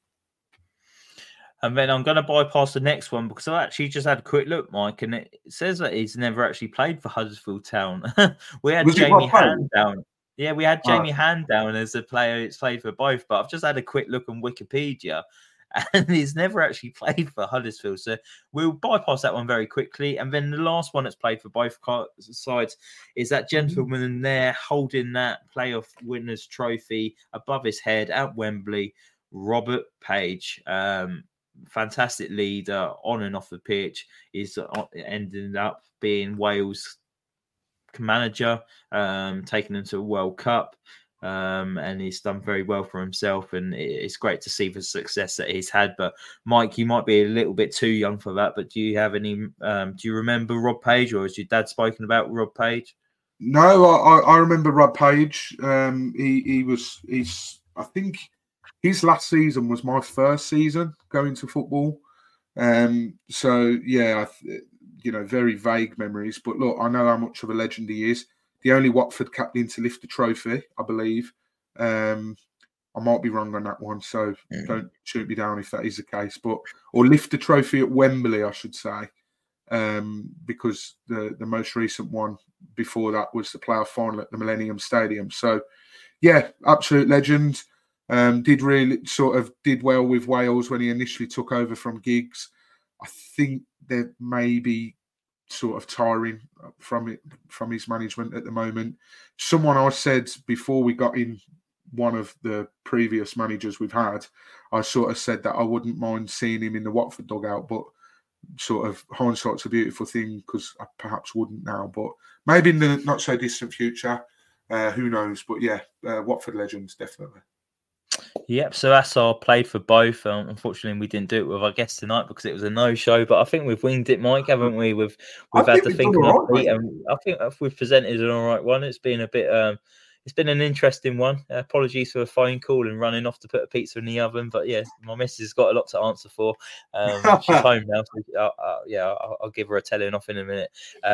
[SPEAKER 2] And then I'm going to bypass the next one because I actually just had a quick look, Mike, and it says that he's never actually played for Huddersfield Town. We had Jamie Hand down. Yeah, we had Jamie Hand down as a player who's played for both, but I've just had a quick look on Wikipedia, and he's never actually played for Huddersfield. So we'll bypass that one very quickly. And then the last one that's played for both sides is that gentleman there holding that playoff winners trophy above his head at Wembley, Robert Page. Fantastic leader on and off the pitch. He's ended up being Wales manager, taking them to a World Cup, and he's done very well for himself, and it's great to see the success that he's had. But Mike, you might be a little bit too young for that, but do you have any do you remember Rob Page, or has your dad spoken about Rob Page?
[SPEAKER 3] No, I remember Rob Page. He's I think his last season was my first season going to football. So yeah, very vague memories. But look, I know how much of a legend he is. The only Watford captain to lift the trophy, I believe. I might be wrong on that one, so don't shoot me down if that is the case. Or lift the trophy at Wembley, I should say, because the most recent one before that was the playoff final at the Millennium Stadium. So, yeah, absolute legend. Did well with Wales when he initially took over from Giggs. I think they're maybe sort of tiring from his management at the moment. Someone I said before we got in, one of the previous managers we've had, I sort of said that I wouldn't mind seeing him in the Watford dugout, but sort of hindsight's a beautiful thing because I perhaps wouldn't now, but maybe in the not so distant future, who knows? But yeah, Watford legends, definitely.
[SPEAKER 2] Yep, so that's our play for both. Unfortunately, we didn't do it with our guest tonight because it was a no-show. But I think we've winged it, Mike, haven't we? We've had to think on our feet, and I think we've presented an all right one. It's been a bit. It's been an interesting one. Apologies for a phone call and running off to put a pizza in the oven. But yeah, my missus has got a lot to answer for. She's home now. So I'll give her a telling off in a minute.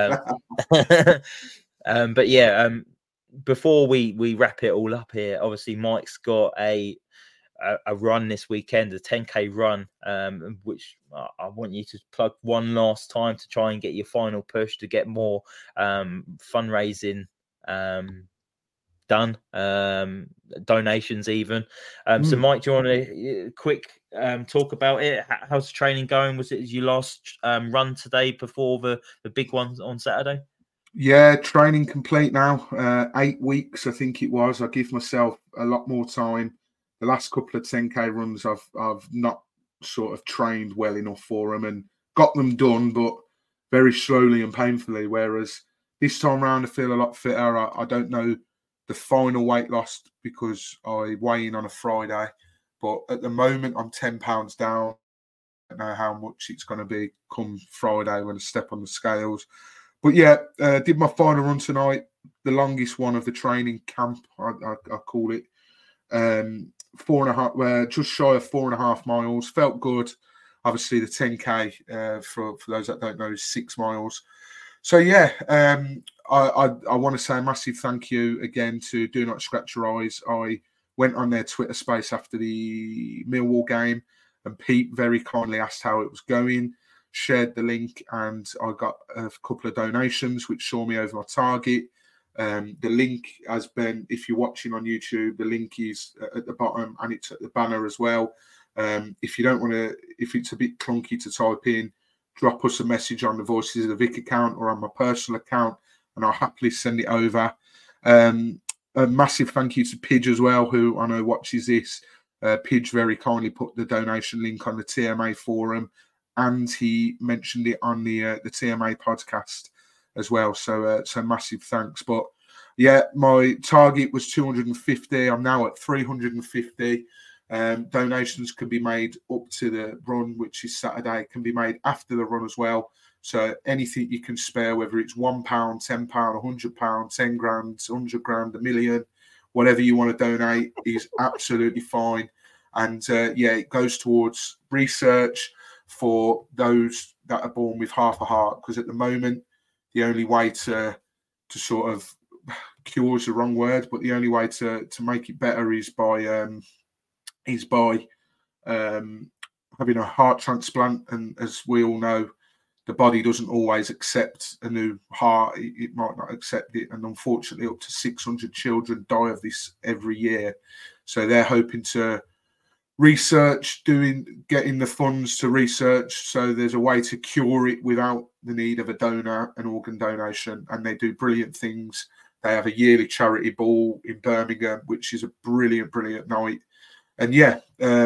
[SPEAKER 2] But yeah, before we wrap it all up here, obviously Mike's got a run this weekend, a 10K run, which I want you to plug one last time to try and get your final push to get more fundraising done, donations even. So Mike, do you want to quick talk about it? How's the training going? Was it your last run today before the big one on Saturday?
[SPEAKER 3] Yeah, training complete now. 8 weeks, I think it was. I give myself a lot more time. The last couple of 10K runs, I've not sort of trained well enough for them and got them done, but very slowly and painfully. Whereas this time around, I feel a lot fitter. I don't know the final weight loss because I weigh in on a Friday, but at the moment I'm 10 pounds down. I don't know how much it's going to be come Friday when I step on the scales. But yeah, did my final run tonight, the longest one of the training camp, I call it. 4.5, just shy of 4.5 miles. Felt good. Obviously, the 10K, for those that don't know, is 6 miles. So yeah, I want to say a massive thank you again to Do Not Scratch Your Eyes. I went on their Twitter space after the Millwall game, and Pete very kindly asked how it was going, shared the link, and I got a couple of donations, which saw me over my target. The link has been, if you're watching on YouTube, the link is at the bottom and it's at the banner as well. If you don't want to, if it's a bit clunky to type in, drop us a message on the Voices of the Vic account or on my personal account, and I'll happily send it over. A massive thank you to Pidge as well, who I know watches this. Pidge very kindly put the donation link on the TMA forum, and he mentioned it on the TMA podcast as well. So massive thanks. But yeah, my target was 250. I'm now at 350. Donations can be made up to the run, which is Saturday, can be made after the run as well. So anything you can spare, whether it's £1, £10, £100, 10 grand, 100 grand, $1 million, whatever you want to donate is absolutely fine. And it goes towards research for those that are born with half a heart, because at the moment, the only way to sort of cure is the wrong word, but the only way to make it better is by having a heart transplant. And as we all know, the body doesn't always accept a new heart. It might not accept it. And unfortunately, up to 600 children die of this every year. So they're hoping to research, getting the funds to research, so there's a way to cure it without the need of an organ donation. And they do brilliant things. They have a yearly charity ball in Birmingham, which is a brilliant night. And yeah,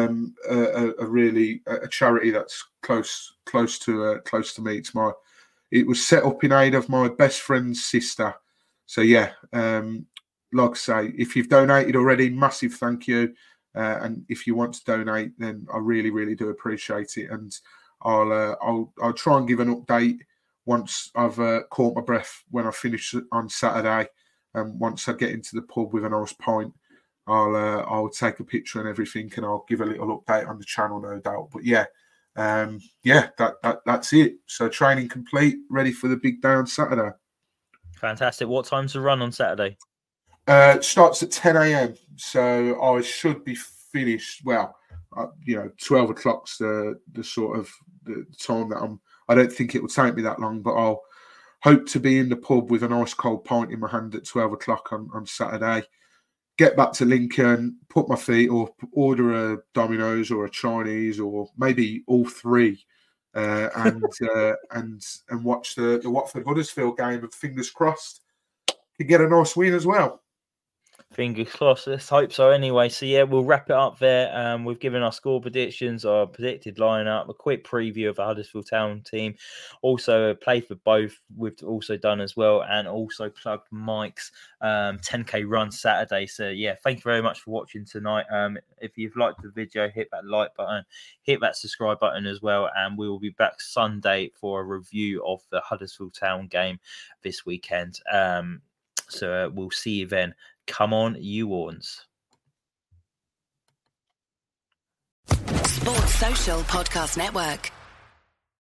[SPEAKER 3] a charity that's close to me. It was set up in aid of my best friend's sister. So yeah, like I say, if you've donated already, massive thank you. And if you want to donate, then I really, really do appreciate it. And I'll try and give an update once I've caught my breath when I finish on Saturday. And once I get into the pub with a nice pint, I'll take a picture and everything, and I'll give a little update on the channel, no doubt. But yeah, That's it. So training complete, ready for the big day on Saturday.
[SPEAKER 2] Fantastic. What time's the run on Saturday?
[SPEAKER 3] Starts at 10 a.m. So I should be finished. 12 o'clock's the sort of the time that I don't think it will take me that long, but I'll hope to be in the pub with a nice cold pint in my hand at 12 o'clock on Saturday. Get back to Lincoln, put my feet up, order a Domino's or a Chinese or maybe all three, and watch the Watford Huddersfield game. And fingers crossed, to get a nice win as well.
[SPEAKER 2] Fingers crossed. Let's hope so anyway. So, yeah, we'll wrap it up there. We've given our score predictions, our predicted lineup, a quick preview of the Huddersfield Town team. Also, Play for Both we've also done as well, and also plugged Mike's 10K run Saturday. So, yeah, thank you very much for watching tonight. If you've liked the video, hit that like button, hit that subscribe button as well, and we will be back Sunday for a review of the Huddersfield Town game this weekend. So we'll see you then. Come on, you Warns.
[SPEAKER 4] Sports Social Podcast Network.